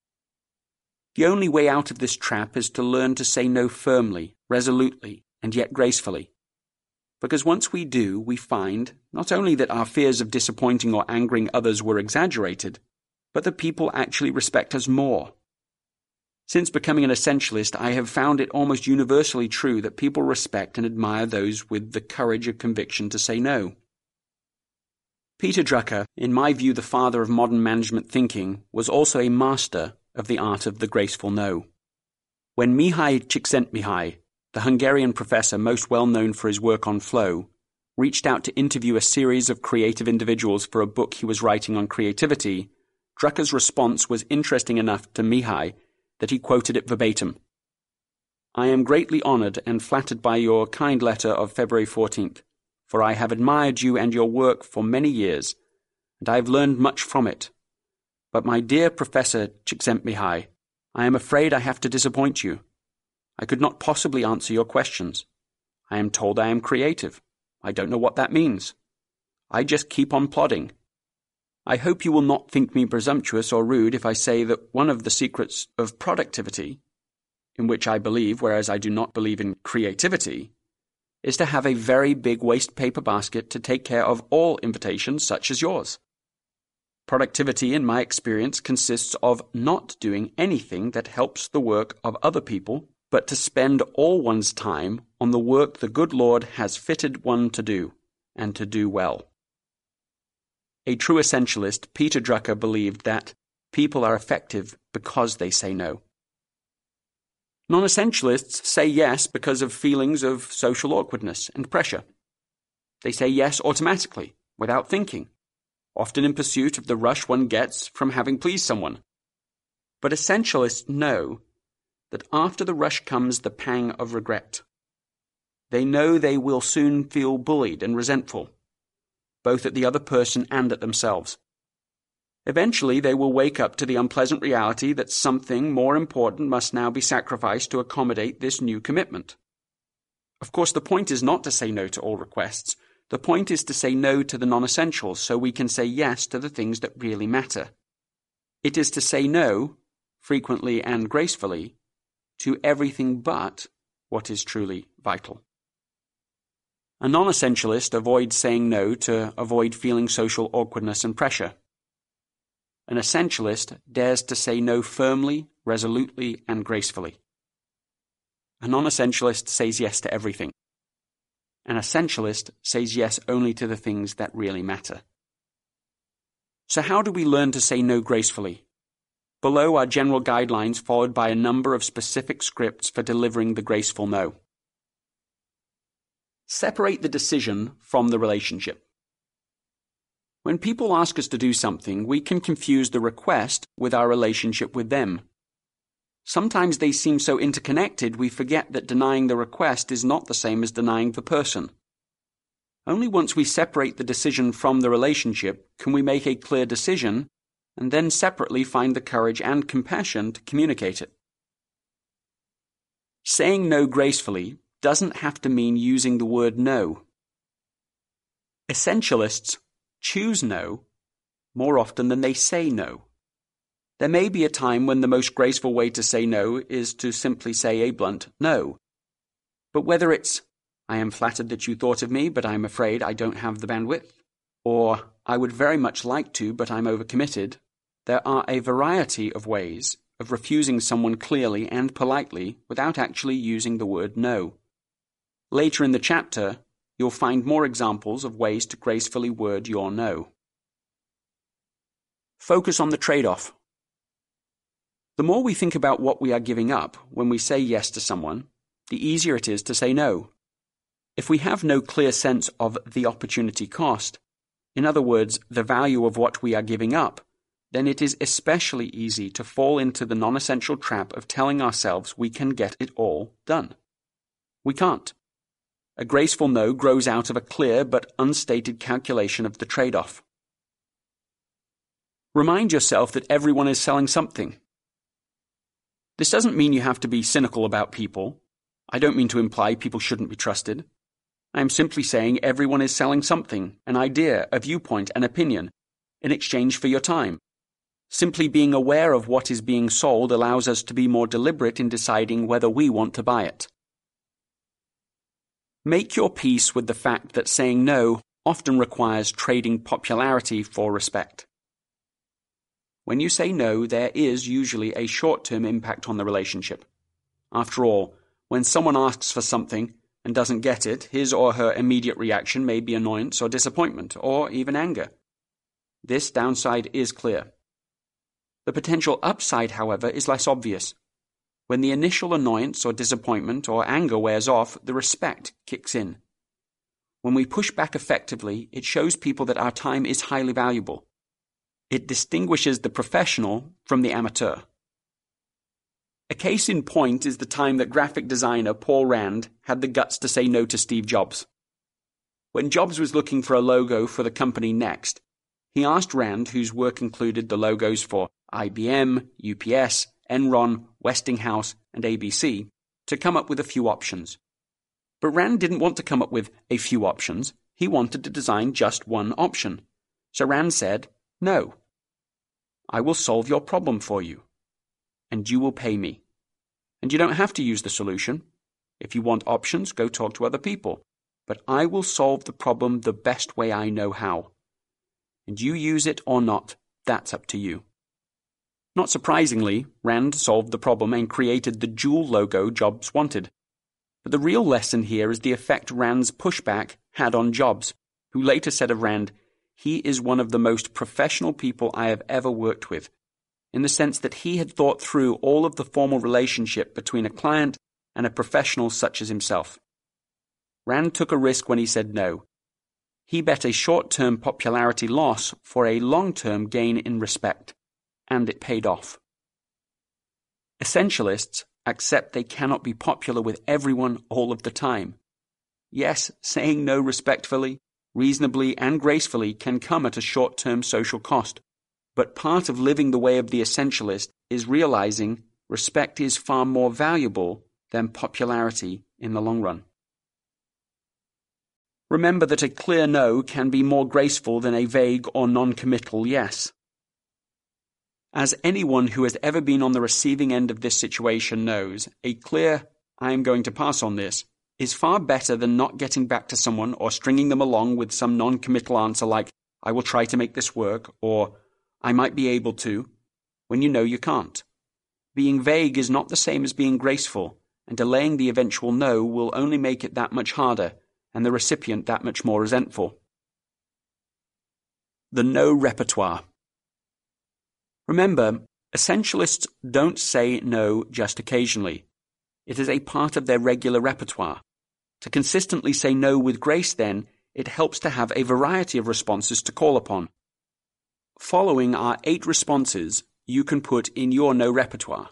S1: The only way out of this trap is to learn to say no firmly, resolutely, and yet gracefully. Because once we do, we find not only that our fears of disappointing or angering others were exaggerated, but that people actually respect us more. Since becoming an essentialist, I have found it almost universally true that people respect and admire those with the courage of conviction to say no. Peter Drucker, in my view the father of modern management thinking, was also a master of the art of the graceful no. When Mihaly Csikszentmihalyi, the Hungarian professor most well known for his work on flow, reached out to interview a series of creative individuals for a book he was writing on creativity, Drucker's response was interesting enough to Mihaly that he quoted it verbatim. "I am greatly honored and flattered by your kind letter of February fourteenth, for I have admired you and your work for many years, and I have learned much from it. But my dear Professor Csikszentmihalyi, I am afraid I have to disappoint you. I could not possibly answer your questions. I am told I am creative. I don't know what that means. I just keep on plodding. I hope you will not think me presumptuous or rude if I say that one of the secrets of productivity, in which I believe, whereas I do not believe in creativity, is to have a very big waste paper basket to take care of all invitations such as yours. Productivity, in my experience, consists of not doing anything that helps the work of other people, but to spend all one's time on the work the good Lord has fitted one to do, and to do well." A true essentialist, Peter Drucker, believed that people are effective because they say no. Non-essentialists say yes because of feelings of social awkwardness and pressure. They say yes automatically, without thinking, often in pursuit of the rush one gets from having pleased someone. But essentialists know that after the rush comes the pang of regret. They know they will soon feel bullied and resentful, both at the other person and at themselves. Eventually, they will wake up to the unpleasant reality that something more important must now be sacrificed to accommodate this new commitment. Of course, the point is not to say no to all requests. The point is to say no to the non-essentials so we can say yes to the things that really matter. It is to say no, frequently and gracefully, to everything but what is truly vital. A non-essentialist avoids saying no to avoid feeling social awkwardness and pressure. An essentialist dares to say no firmly, resolutely, and gracefully. A non-essentialist says yes to everything. An essentialist says yes only to the things that really matter. So how do we learn to say no gracefully? Below are general guidelines followed by a number of specific scripts for delivering the graceful no. Separate the decision from the relationship. When people ask us to do something, we can confuse the request with our relationship with them. Sometimes they seem so interconnected we forget that denying the request is not the same as denying the person. Only once we separate the decision from the relationship can we make a clear decision and then separately find the courage and compassion to communicate it. Saying no gracefully doesn't have to mean using the word no. Essentialists choose no more often than they say no. There may be a time when the most graceful way to say no is to simply say a blunt no. But whether it's, I am flattered that you thought of me, but I'm afraid I don't have the bandwidth. Or, I would very much like to, but I'm overcommitted. There are a variety of ways of refusing someone clearly and politely without actually using the word no. Later in the chapter, you'll find more examples of ways to gracefully word your no. Focus on the trade-off. The more we think about what we are giving up when we say yes to someone, the easier it is to say no. If we have no clear sense of the opportunity cost, in other words, the value of what we are giving up, then it is especially easy to fall into the non-essential trap of telling ourselves we can get it all done. We can't. A graceful no grows out of a clear but unstated calculation of the trade-off. Remind yourself that everyone is selling something. This doesn't mean you have to be cynical about people. I don't mean to imply people shouldn't be trusted. I am simply saying everyone is selling something, an idea, a viewpoint, an opinion, in exchange for your time. Simply being aware of what is being sold allows us to be more deliberate in deciding whether we want to buy it. Make your peace with the fact that saying no often requires trading popularity for respect. When you say no, there is usually a short-term impact on the relationship. After all, when someone asks for something and doesn't get it, his or her immediate reaction may be annoyance or disappointment, or even anger. This downside is clear. The potential upside, however, is less obvious. When the initial annoyance or disappointment or anger wears off, the respect kicks in. When we push back effectively, it shows people that our time is highly valuable. It distinguishes the professional from the amateur. A case in point is the time that graphic designer Paul Rand had the guts to say no to Steve Jobs. When Jobs was looking for a logo for the company Next, he asked Rand, whose work included the logos for I B M, U P S, Enron, Westinghouse, and A B C, to come up with a few options. But Rand didn't want to come up with a few options. He wanted to design just one option. So Rand said, "No. I will solve your problem for you, and you will pay me. And you don't have to use the solution. If you want options, go talk to other people. But I will solve the problem the best way I know how. And you use it or not, that's up to you." Not surprisingly, Rand solved the problem and created the dual logo Jobs wanted. But the real lesson here is the effect Rand's pushback had on Jobs, who later said of Rand, "He is one of the most professional people I have ever worked with," in the sense that he had thought through all of the formal relationship between a client and a professional such as himself. Rand took a risk when he said no. He bet a short-term popularity loss for a long-term gain in respect, and it paid off. Essentialists accept they cannot be popular with everyone all of the time. Yes, saying no respectfully, reasonably, and gracefully can come at a short-term social cost, but part of living the way of the essentialist is realizing respect is far more valuable than popularity in the long run. Remember that a clear no can be more graceful than a vague or non-committal yes. As anyone who has ever been on the receiving end of this situation knows, a clear, "I am going to pass on this," is far better than not getting back to someone or stringing them along with some non-committal answer like, "I will try to make this work," or "I might be able to," when you know you can't. Being vague is not the same as being graceful, and delaying the eventual no will only make it that much harder, and the recipient that much more resentful. The no repertoire. Remember, essentialists don't say no just occasionally. It is a part of their regular repertoire. To consistently say no with grace, then, it helps to have a variety of responses to call upon. Following are eight responses you can put in your no repertoire.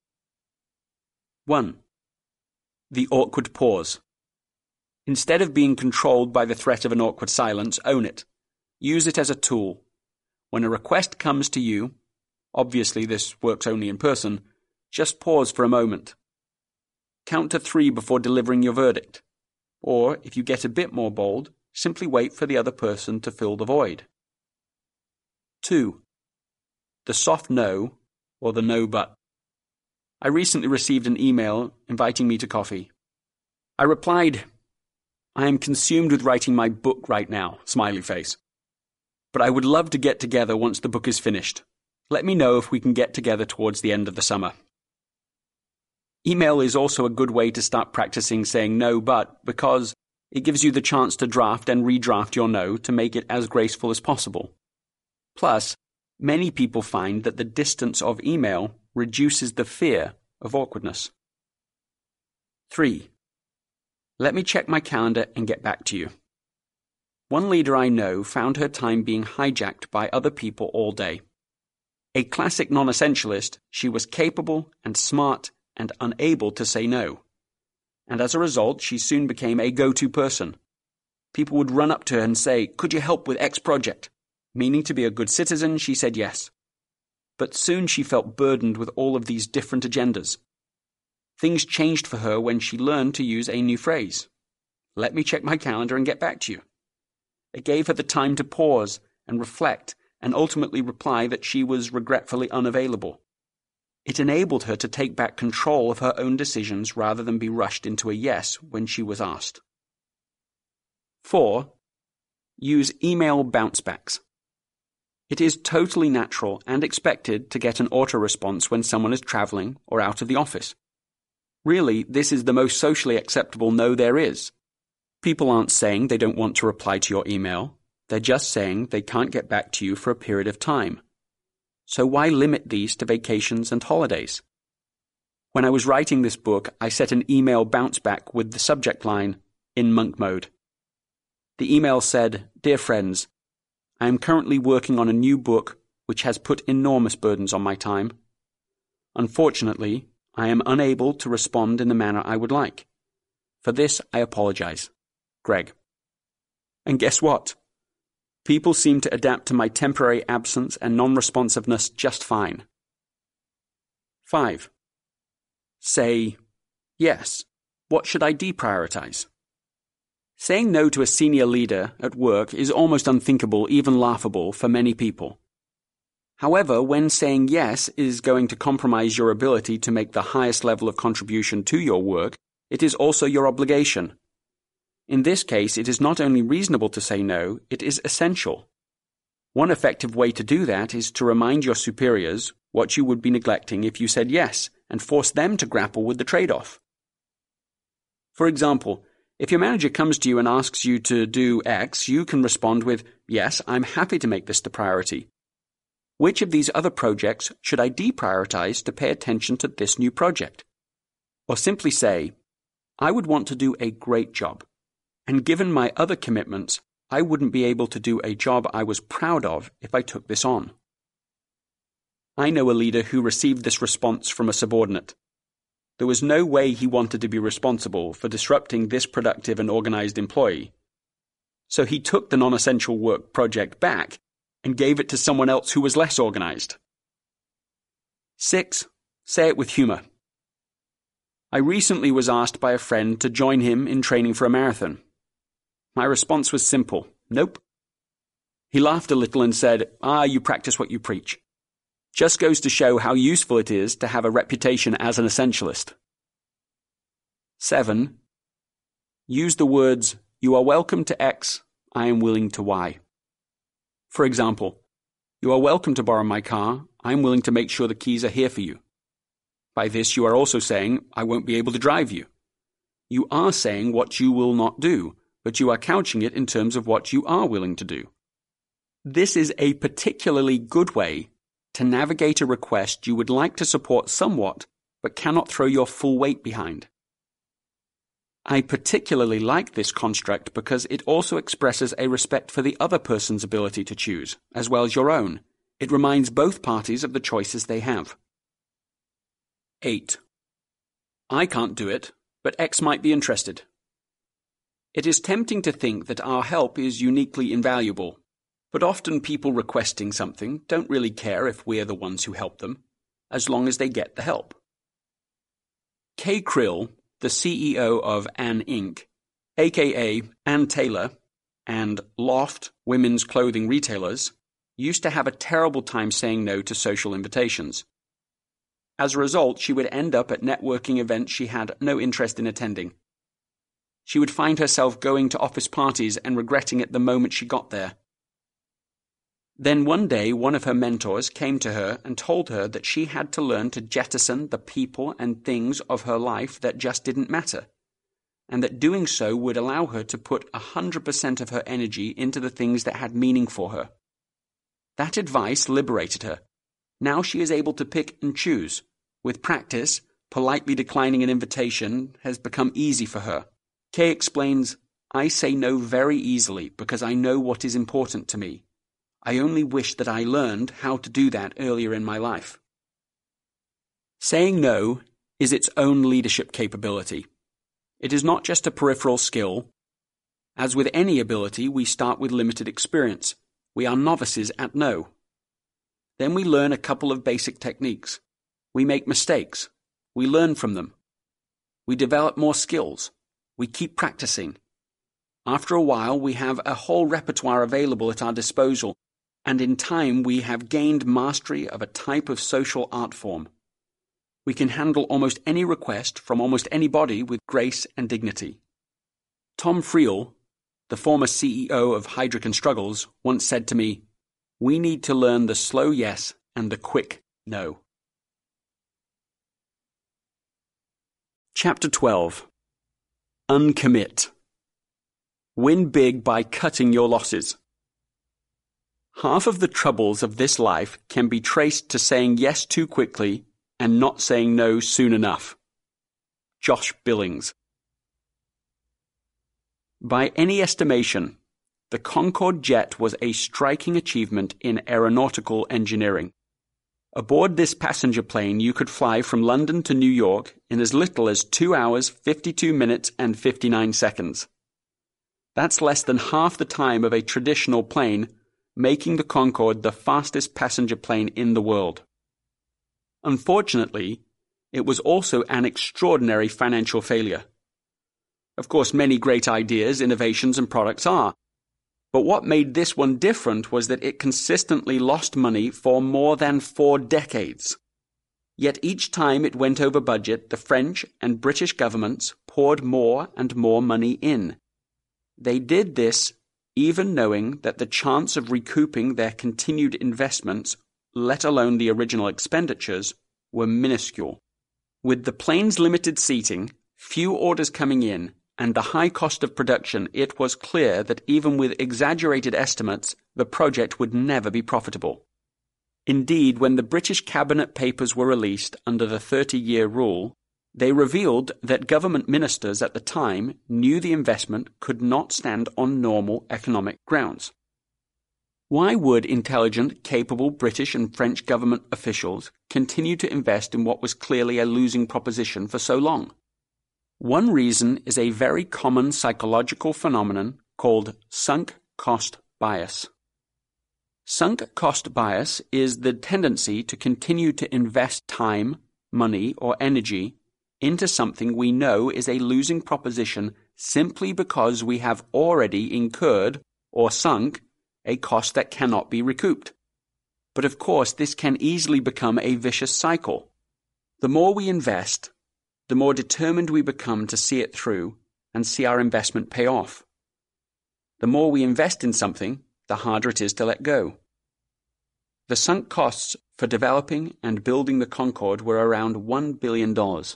S1: one. The awkward pause. Instead of being controlled by the threat of an awkward silence, own it. Use it as a tool. When a request comes to you, obviously this works only in person, just pause for a moment. Count to three before delivering your verdict. Or, if you get a bit more bold, simply wait for the other person to fill the void. two. The soft no, or the no but. I recently received an email inviting me to coffee. I replied, I am consumed with writing my book right now, smiley face. But I would love to get together once the book is finished. Let me know if we can get together towards the end of the summer. Email is also a good way to start practicing saying no but, because it gives you the chance to draft and redraft your no to make it as graceful as possible. Plus, many people find that the distance of email reduces the fear of awkwardness. three. Let me check my calendar and get back to you. One leader I know found her time being hijacked by other people all day. A classic non-essentialist, she was capable and smart and unable to say no. And as a result, she soon became a go-to person. People would run up to her and say, "Could you help with X project?" Meaning to be a good citizen, she said yes. But soon she felt burdened with all of these different agendas. Things changed for her when she learned to use a new phrase. Let me check my calendar and get back to you. It gave her the time to pause and reflect and ultimately reply that she was regretfully unavailable. It enabled her to take back control of her own decisions rather than be rushed into a yes when she was asked. four. Use email bounce backs. It is totally natural and expected to get an auto-response when someone is traveling or out of the office. Really, this is the most socially acceptable no there is. People aren't saying they don't want to reply to your email. They're just saying they can't get back to you for a period of time. So why limit these to vacations and holidays? When I was writing this book, I set an email bounce back with the subject line, "In monk mode." The email said, "Dear friends, I am currently working on a new book which has put enormous burdens on my time. Unfortunately, I am unable to respond in the manner I would like. For this, I apologize. Greg." And guess what? People seem to adapt to my temporary absence and non-responsiveness just fine. five. Say, yes, what should I deprioritize? Saying no to a senior leader at work is almost unthinkable, even laughable, for many people. However, when saying yes is going to compromise your ability to make the highest level of contribution to your work, it is also your obligation. In this case, it is not only reasonable to say no, it is essential. One effective way to do that is to remind your superiors what you would be neglecting if you said yes, and force them to grapple with the trade-off. For example, if your manager comes to you and asks you to do X, you can respond with, "Yes, I'm happy to make this the priority. Which of these other projects should I deprioritize to pay attention to this new project?" Or simply say, "I would want to do a great job. And given my other commitments, I wouldn't be able to do a job I was proud of if I took this on." I know a leader who received this response from a subordinate. There was no way he wanted to be responsible for disrupting this productive and organized employee. So he took the non-essential work project back and gave it to someone else who was less organized. six. Say it with humor. I recently was asked by a friend to join him in training for a marathon. My response was simple, nope. He laughed a little and said, "Ah, you practice what you preach. Just goes to show how useful it is to have a reputation as an essentialist." seven. Use the words, "You are welcome to X, I am willing to Y." For example, "You are welcome to borrow my car, I am willing to make sure the keys are here for you." By this you are also saying, "I won't be able to drive you." You are saying what you will not do, but you are couching it in terms of what you are willing to do. This is a particularly good way to navigate a request you would like to support somewhat, but cannot throw your full weight behind. I particularly like this construct because it also expresses a respect for the other person's ability to choose, as well as your own. It reminds both parties of the choices they have. eight. I can't do it, but X might be interested. It is tempting to think that our help is uniquely invaluable, but often people requesting something don't really care if we're the ones who help them, as long as they get the help. Kay Krill, the C E O of Ann Incorporated, aka Ann Taylor, and Loft women's clothing retailers, used to have a terrible time saying no to social invitations. As a result, she would end up at networking events she had no interest in attending. She would find herself going to office parties and regretting it the moment she got there. Then one day, one of her mentors came to her and told her that she had to learn to jettison the people and things of her life that just didn't matter, and that doing so would allow her to put one hundred percent of her energy into the things that had meaning for her. That advice liberated her. Now she is able to pick and choose. With practice, politely declining an invitation has become easy for her. Kay explains, "I say no very easily because I know what is important to me. I only wish that I learned how to do that earlier in my life." Saying no is its own leadership capability. It is not just a peripheral skill. As with any ability, we start with limited experience. We are novices at no. Then we learn a couple of basic techniques. We make mistakes. We learn from them. We develop more skills. We keep practicing. After a while, we have a whole repertoire available at our disposal, and in time we have gained mastery of a type of social art form. We can handle almost any request from almost anybody with grace and dignity. Tom Friel, the former C E O of Heidrick and Struggles, once said to me, "We need to learn the slow yes and the quick no." Chapter twelve. Uncommit. Win big by cutting your losses. Half of the troubles of this life can be traced to saying yes too quickly and not saying no soon enough. Josh Billings. By any estimation, the Concorde jet was a striking achievement in aeronautical engineering. Aboard this passenger plane, you could fly from London to New York in as little as two hours, fifty-two minutes, and fifty-nine seconds. That's less than half the time of a traditional plane, making the Concorde the fastest passenger plane in the world. Unfortunately, it was also an extraordinary financial failure. Of course, many great ideas, innovations, and products are. But what made this one different was that it consistently lost money for more than four decades. Yet each time it went over budget, the French and British governments poured more and more money in. They did this even knowing that the chance of recouping their continued investments, let alone the original expenditures, were minuscule. With the plane's limited seating, few orders coming in, and the high cost of production, it was clear that even with exaggerated estimates, the project would never be profitable. Indeed, when the British Cabinet Papers were released under the thirty-year rule, they revealed that government ministers at the time knew the investment could not stand on normal economic grounds. Why would intelligent, capable British and French government officials continue to invest in what was clearly a losing proposition for so long? One reason is a very common psychological phenomenon called sunk cost bias. Sunk cost bias is the tendency to continue to invest time, money, or energy into something we know is a losing proposition simply because we have already incurred or sunk a cost that cannot be recouped. But of course, this can easily become a vicious cycle. The more we invest, the more determined we become to see it through and see our investment pay off. The more we invest in something, the harder it is to let go. The sunk costs for developing and building the Concorde were around one billion dollars.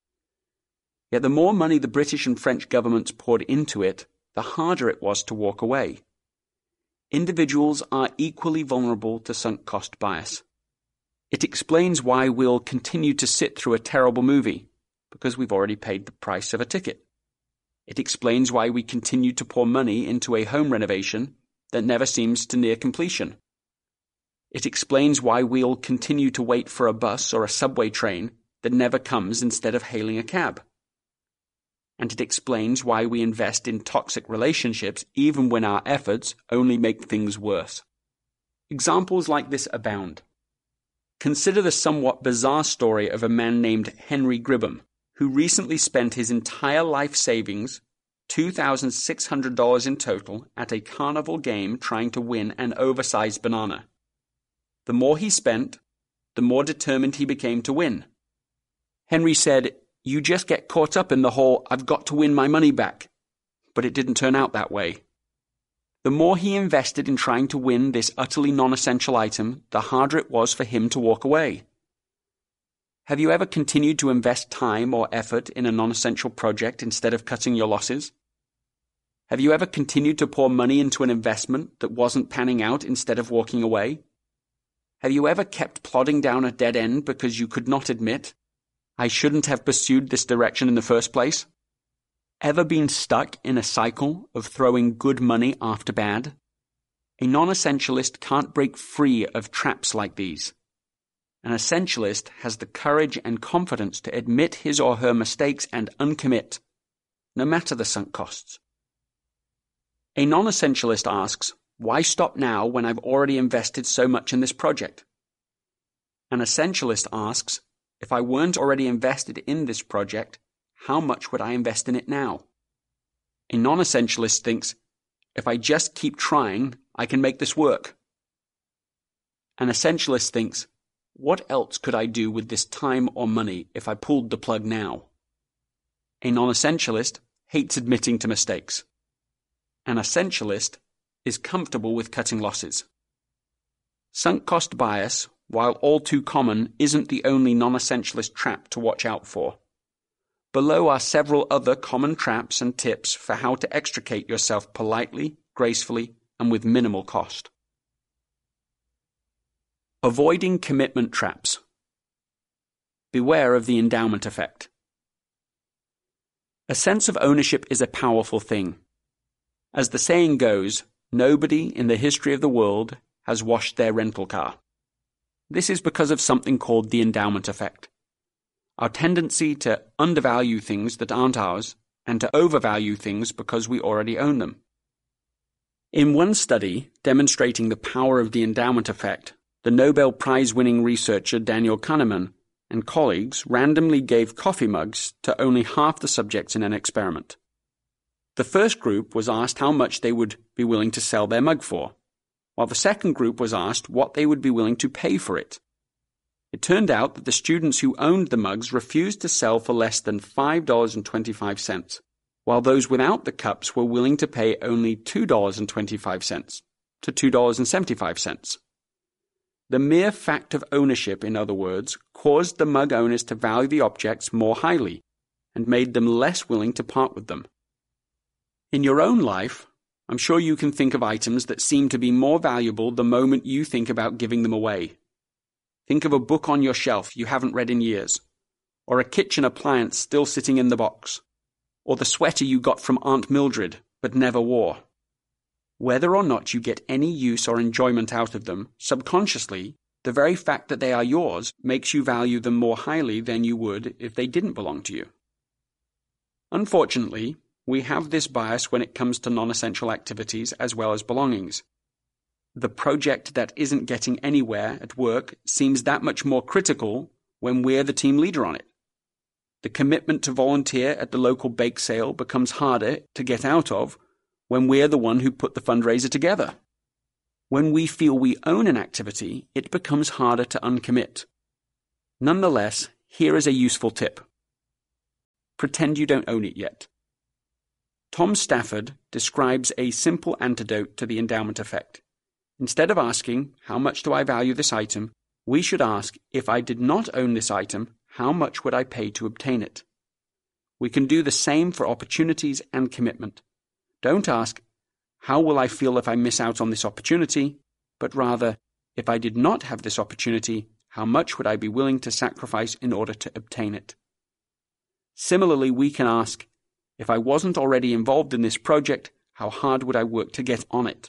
S1: Yet the more money the British and French governments poured into it, the harder it was to walk away. Individuals are equally vulnerable to sunk cost bias. It explains why we'll continue to sit through a terrible movie, because we've already paid the price of a ticket. It explains why we continue to pour money into a home renovation that never seems to near completion. It explains why we'll continue to wait for a bus or a subway train that never comes instead of hailing a cab. And it explains why we invest in toxic relationships even when our efforts only make things worse. Examples like this abound. Consider the somewhat bizarre story of a man named Henry Gribham, who recently spent his entire life savings, two thousand six hundred dollars in total, at a carnival game trying to win an oversized banana. The more he spent, the more determined he became to win. Henry said, "You just get caught up in the whole, I've got to win my money back. but it didn't turn out that way. The more he invested in trying to win this utterly non-essential item, the harder it was for him to walk away. Have you ever continued to invest time or effort in a non-essential project instead of cutting your losses? Have you ever continued to pour money into an investment that wasn't panning out instead of walking away? Have you ever kept plodding down a dead end because you could not admit, I shouldn't have pursued this direction in the first place? Ever been stuck in a cycle of throwing good money after bad? A non-essentialist can't break free of traps like these. An essentialist has the courage and confidence to admit his or her mistakes and uncommit, no matter the sunk costs. A non-essentialist asks, why stop now when I've already invested so much in this project? An essentialist asks, if I weren't already invested in this project, how much would I invest in it now? A non-essentialist thinks, if I just keep trying, I can make this work. An essentialist thinks, what else could I do with this time or money if I pulled the plug now? A non-essentialist hates admitting to mistakes. An essentialist is comfortable with cutting losses. Sunk cost bias, while all too common, isn't the only non-essentialist trap to watch out for. Below are several other common traps and tips for how to extricate yourself politely, gracefully, and with minimal cost. Avoiding commitment traps. Beware of the endowment effect. A sense of ownership is a powerful thing. As the saying goes, nobody in the history of the world has washed their rental car. This is because of something called the endowment effect. Our tendency to undervalue things that aren't ours and to overvalue things because we already own them. In one study demonstrating the power of the endowment effect, the Nobel Prize-winning researcher Daniel Kahneman and colleagues randomly gave coffee mugs to only half the subjects in an experiment. The first group was asked how much they would be willing to sell their mug for, while the second group was asked what they would be willing to pay for it. It turned out that the students who owned the mugs refused to sell for less than five dollars and twenty-five cents, while those without the cups were willing to pay only two dollars and twenty-five cents to two dollars and seventy-five cents. The mere fact of ownership, in other words, caused the mug owners to value the objects more highly and made them less willing to part with them. In your own life, I'm sure you can think of items that seem to be more valuable the moment you think about giving them away. Think of a book on your shelf you haven't read in years, or a kitchen appliance still sitting in the box, or the sweater you got from Aunt Mildred but never wore. Whether or not you get any use or enjoyment out of them, subconsciously, the very fact that they are yours makes you value them more highly than you would if they didn't belong to you. Unfortunately, we have this bias when it comes to non-essential activities as well as belongings. The project that isn't getting anywhere at work seems that much more critical when we're the team leader on it. The commitment to volunteer at the local bake sale becomes harder to get out of when we're the one who put the fundraiser together. When we feel we own an activity, it becomes harder to uncommit. Nonetheless, here is a useful tip. Pretend you don't own it yet. Tom Stafford describes a simple antidote to the endowment effect. Instead of asking, how much do I value this item, we should ask, if I did not own this item, how much would I pay to obtain it? We can do the same for opportunities and commitment. Don't ask, how will I feel if I miss out on this opportunity? But rather, if I did not have this opportunity, how much would I be willing to sacrifice in order to obtain it? Similarly, we can ask, if I wasn't already involved in this project, how hard would I work to get on it?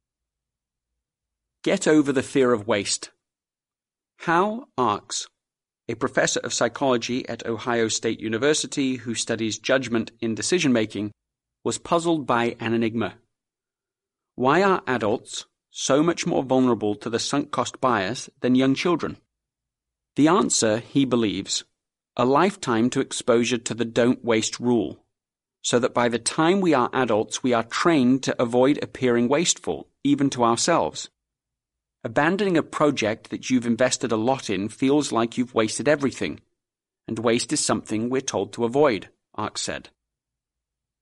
S1: Get over the fear of waste. Hal Arks, a professor of psychology at Ohio State University who studies judgment in decision-making, was puzzled by an enigma. Why are adults so much more vulnerable to the sunk cost bias than young children? The answer, he believes, a lifetime to exposure to the don't waste rule, so that by the time we are adults we are trained to avoid appearing wasteful, even to ourselves. Abandoning a project that you've invested a lot in feels like you've wasted everything, and waste is something we're told to avoid, Arks said.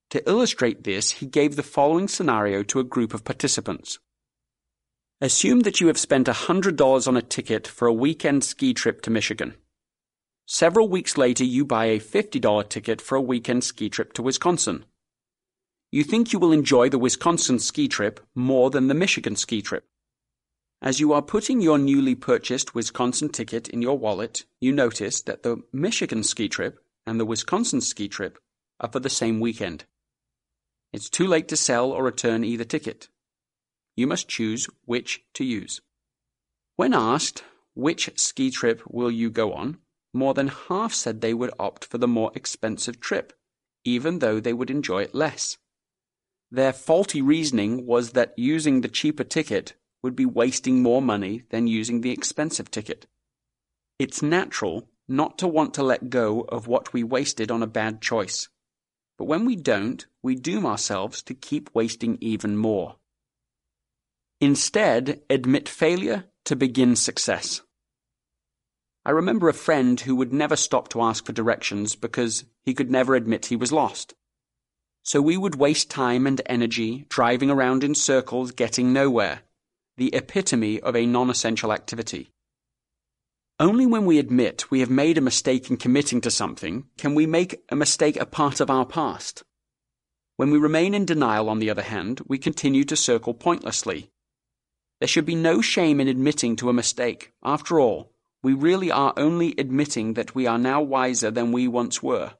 S1: To illustrate this, he gave the following scenario to a group of participants. Assume that you have spent one hundred dollars on a ticket for a weekend ski trip to Michigan. Several weeks later, you buy a fifty dollars ticket for a weekend ski trip to Wisconsin. You think you will enjoy the Wisconsin ski trip more than the Michigan ski trip. As you are putting your newly purchased Wisconsin ticket in your wallet, you notice that the Michigan ski trip and the Wisconsin ski trip are for the same weekend. It's too late to sell or return either ticket. You must choose which to use. When asked, which ski trip will you go on, more than half said they would opt for the more expensive trip, even though they would enjoy it less. Their faulty reasoning was that using the cheaper ticket would be wasting more money than using the expensive ticket. It's natural not to want to let go of what we wasted on a bad choice. But when we don't, we doom ourselves to keep wasting even more. Instead, admit failure to begin success. I remember a friend who would never stop to ask for directions because he could never admit he was lost. So we would waste time and energy driving around in circles getting nowhere, the epitome of a non-essential activity. Only when we admit we have made a mistake in committing to something can we make a mistake a part of our past. When we remain in denial, on the other hand, we continue to circle pointlessly. There should be no shame in admitting to a mistake. After all, we really are only admitting that we are now wiser than we once were.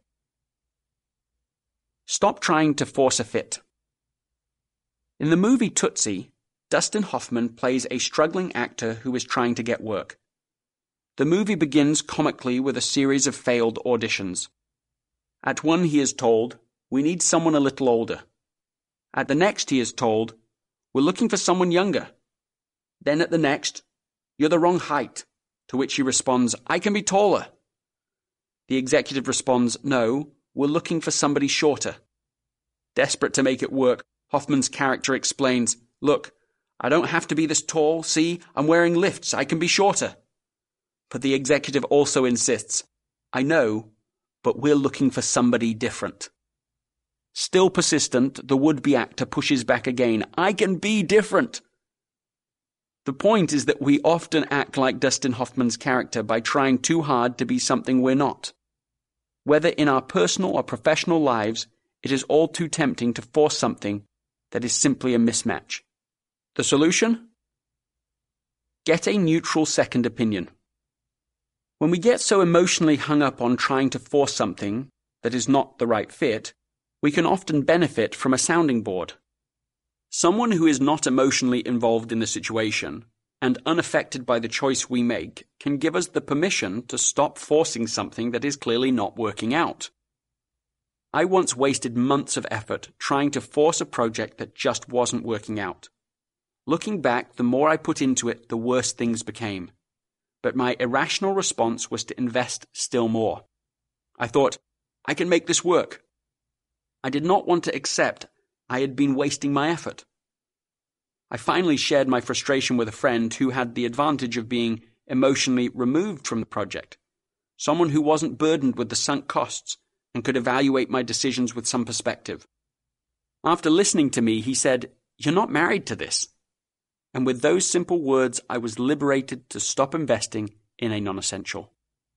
S1: Stop trying to force a fit. In the movie Tootsie, Dustin Hoffman plays a struggling actor who is trying to get work. The movie begins comically with a series of failed auditions. At one he is told, "We need someone a little older." At the next he is told, "We're looking for someone younger." Then at the next, "You're the wrong height," to which he responds, "I can be taller." The executive responds, "No, we're looking for somebody shorter." Desperate to make it work, Hoffman's character explains, "Look, I don't have to be this tall, see, I'm wearing lifts, I can be shorter." But the executive also insists, "I know, but we're looking for somebody different." Still persistent, the would-be actor pushes back again, "I can be different." The point is that we often act like Dustin Hoffman's character by trying too hard to be something we're not. Whether in our personal or professional lives, it is all too tempting to force something that is simply a mismatch. The solution? Get a neutral second opinion. When we get so emotionally hung up on trying to force something that is not the right fit, we can often benefit from a sounding board. Someone who is not emotionally involved in the situation and unaffected by the choice we make can give us the permission to stop forcing something that is clearly not working out. I once wasted months of effort trying to force a project that just wasn't working out. Looking back, the more I put into it, the worse things became. But my irrational response was to invest still more. I thought, I can make this work. I did not want to accept I had been wasting my effort. I finally shared my frustration with a friend who had the advantage of being emotionally removed from the project, someone who wasn't burdened with the sunk costs and could evaluate my decisions with some perspective. After listening to me, he said, "You're not married to this." And with those simple words, I was liberated to stop investing in a non-essential.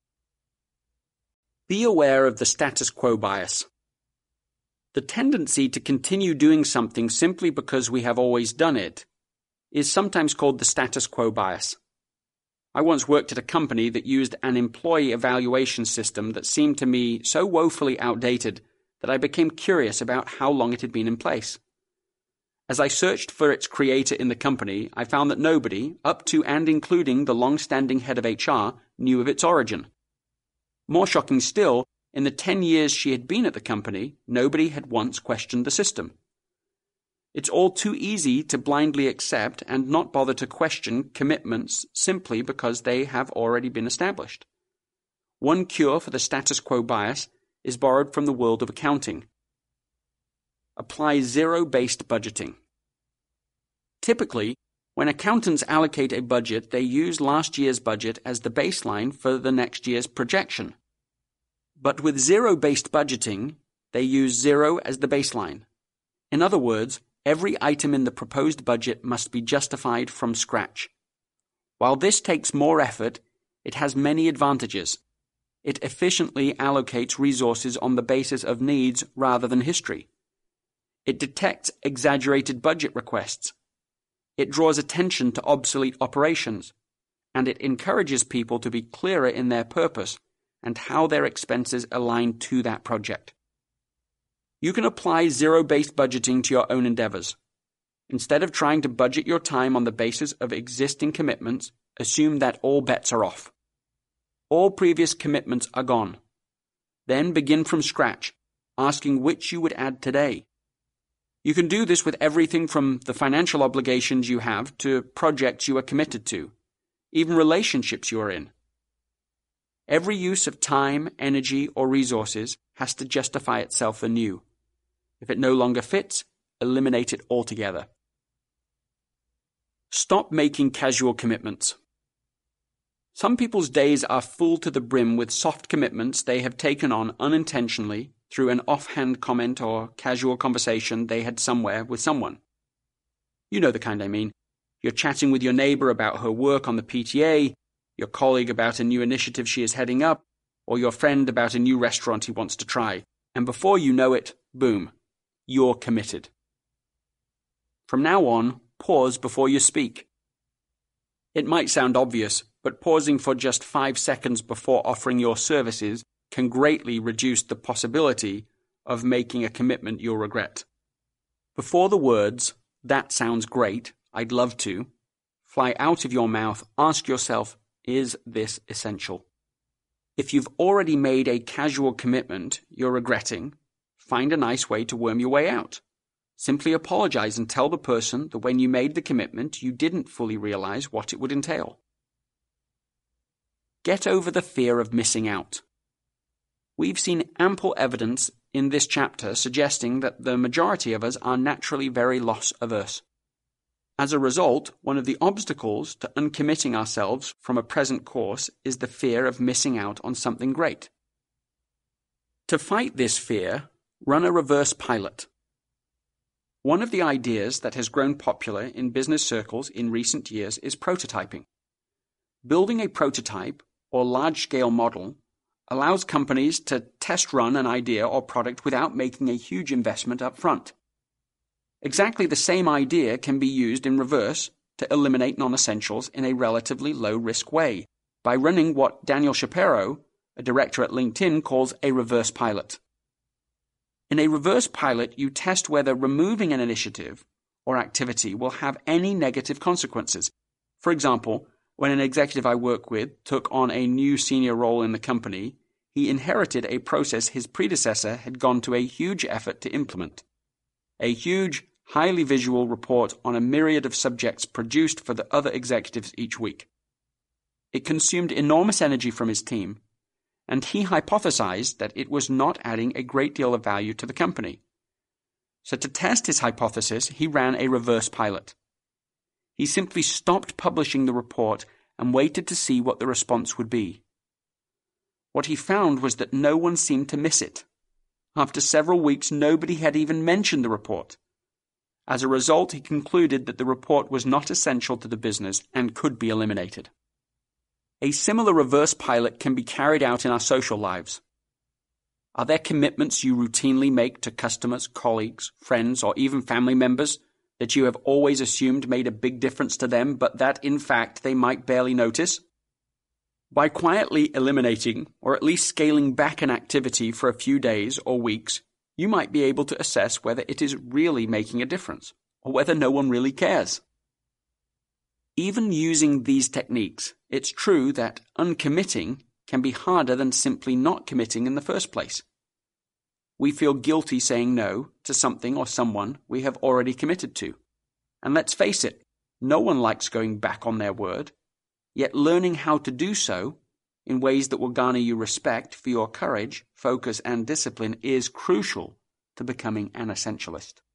S1: Be aware of the status quo bias. The tendency to continue doing something simply because we have always done it is sometimes called the status quo bias. I once worked at a company that used an employee evaluation system that seemed to me so woefully outdated that I became curious about how long it had been in place. As I searched for its creator in the company, I found that nobody, up to and including the long-standing head of H R, knew of its origin. More shocking still, in the ten years she had been at the company, nobody had once questioned the system. It's all too easy to blindly accept and not bother to question commitments simply because they have already been established. One cure for the status quo bias is borrowed from the world of accounting. Apply zero-based budgeting. Typically, when accountants allocate a budget, they use last year's budget as the baseline for the next year's projection. But with zero-based budgeting, They use zero as the baseline. In other words, every item in the proposed budget must be justified from scratch. While this takes more effort, it has many advantages. It efficiently allocates resources on the basis of needs rather than history. It detects exaggerated budget requests. It draws attention to obsolete operations, and it encourages people to be clearer in their purpose and how their expenses align to that project. You can apply zero-based budgeting to your own endeavors. Instead of trying to budget your time on the basis of existing commitments, assume that all bets are off. All previous commitments are gone. Then begin from scratch, asking which you would add today. You can do this with everything from the financial obligations you have to projects you are committed to, even relationships you are in. Every use of time, energy, or resources has to justify itself anew. If it no longer fits, eliminate it altogether. Stop making casual commitments. Some people's days are full to the brim with soft commitments they have taken on unintentionally through an offhand comment or casual conversation they had somewhere with someone. You know the kind I mean. You're chatting with your neighbor about her work on the P T A, your colleague about a new initiative she is heading up, or your friend about a new restaurant he wants to try. And before you know it, boom, you're committed. From now on, pause before you speak. It might sound obvious, but pausing for just five seconds before offering your services can greatly reduce the possibility of making a commitment you'll regret. Before the words, "That sounds great, I'd love to," fly out of your mouth, ask yourself, is this essential? If you've already made a casual commitment you're regretting, find a nice way to worm your way out. Simply apologize and tell the person that when you made the commitment, you didn't fully realize what it would entail. Get over the fear of missing out. We've seen ample evidence in this chapter suggesting that the majority of us are naturally very loss-averse. As a result, one of the obstacles to uncommitting ourselves from a present course is the fear of missing out on something great. To fight this fear, run a reverse pilot. One of the ideas that has grown popular in business circles in recent years is prototyping. Building a prototype, or large-scale model, allows companies to test run an idea or product without making a huge investment up front. Exactly the same idea can be used in reverse to eliminate non-essentials in a relatively low-risk way by running what Daniel Shapiro, a director at LinkedIn, calls a reverse pilot. In a reverse pilot, you test whether removing an initiative or activity will have any negative consequences. For example, when an executive I work with took on a new senior role in the company, he inherited a process his predecessor had gone to a huge effort to implement. A huge, highly visual report on a myriad of subjects produced for the other executives each week. It consumed enormous energy from his team, and he hypothesized that it was not adding a great deal of value to the company. So to test his hypothesis, he ran a reverse pilot. He simply stopped publishing the report and waited to see what the response would be. What he found was that no one seemed to miss it. After several weeks, nobody had even mentioned the report. As a result, he concluded that the report was not essential to the business and could be eliminated. A similar reverse pilot can be carried out in our social lives. Are there commitments you routinely make to customers, colleagues, friends, or even family members that you have always assumed made a big difference to them, but that, in fact, they might barely notice? By quietly eliminating, or at least scaling back an activity for a few days or weeks, you might be able to assess whether it is really making a difference, or whether no one really cares. Even using these techniques, it's true that uncommitting can be harder than simply not committing in the first place. We feel guilty saying no to something or someone we have already committed to. And let's face it, no one likes going back on their word, yet learning how to do so in ways that will garner you respect for your courage, focus, and discipline is crucial to becoming an essentialist.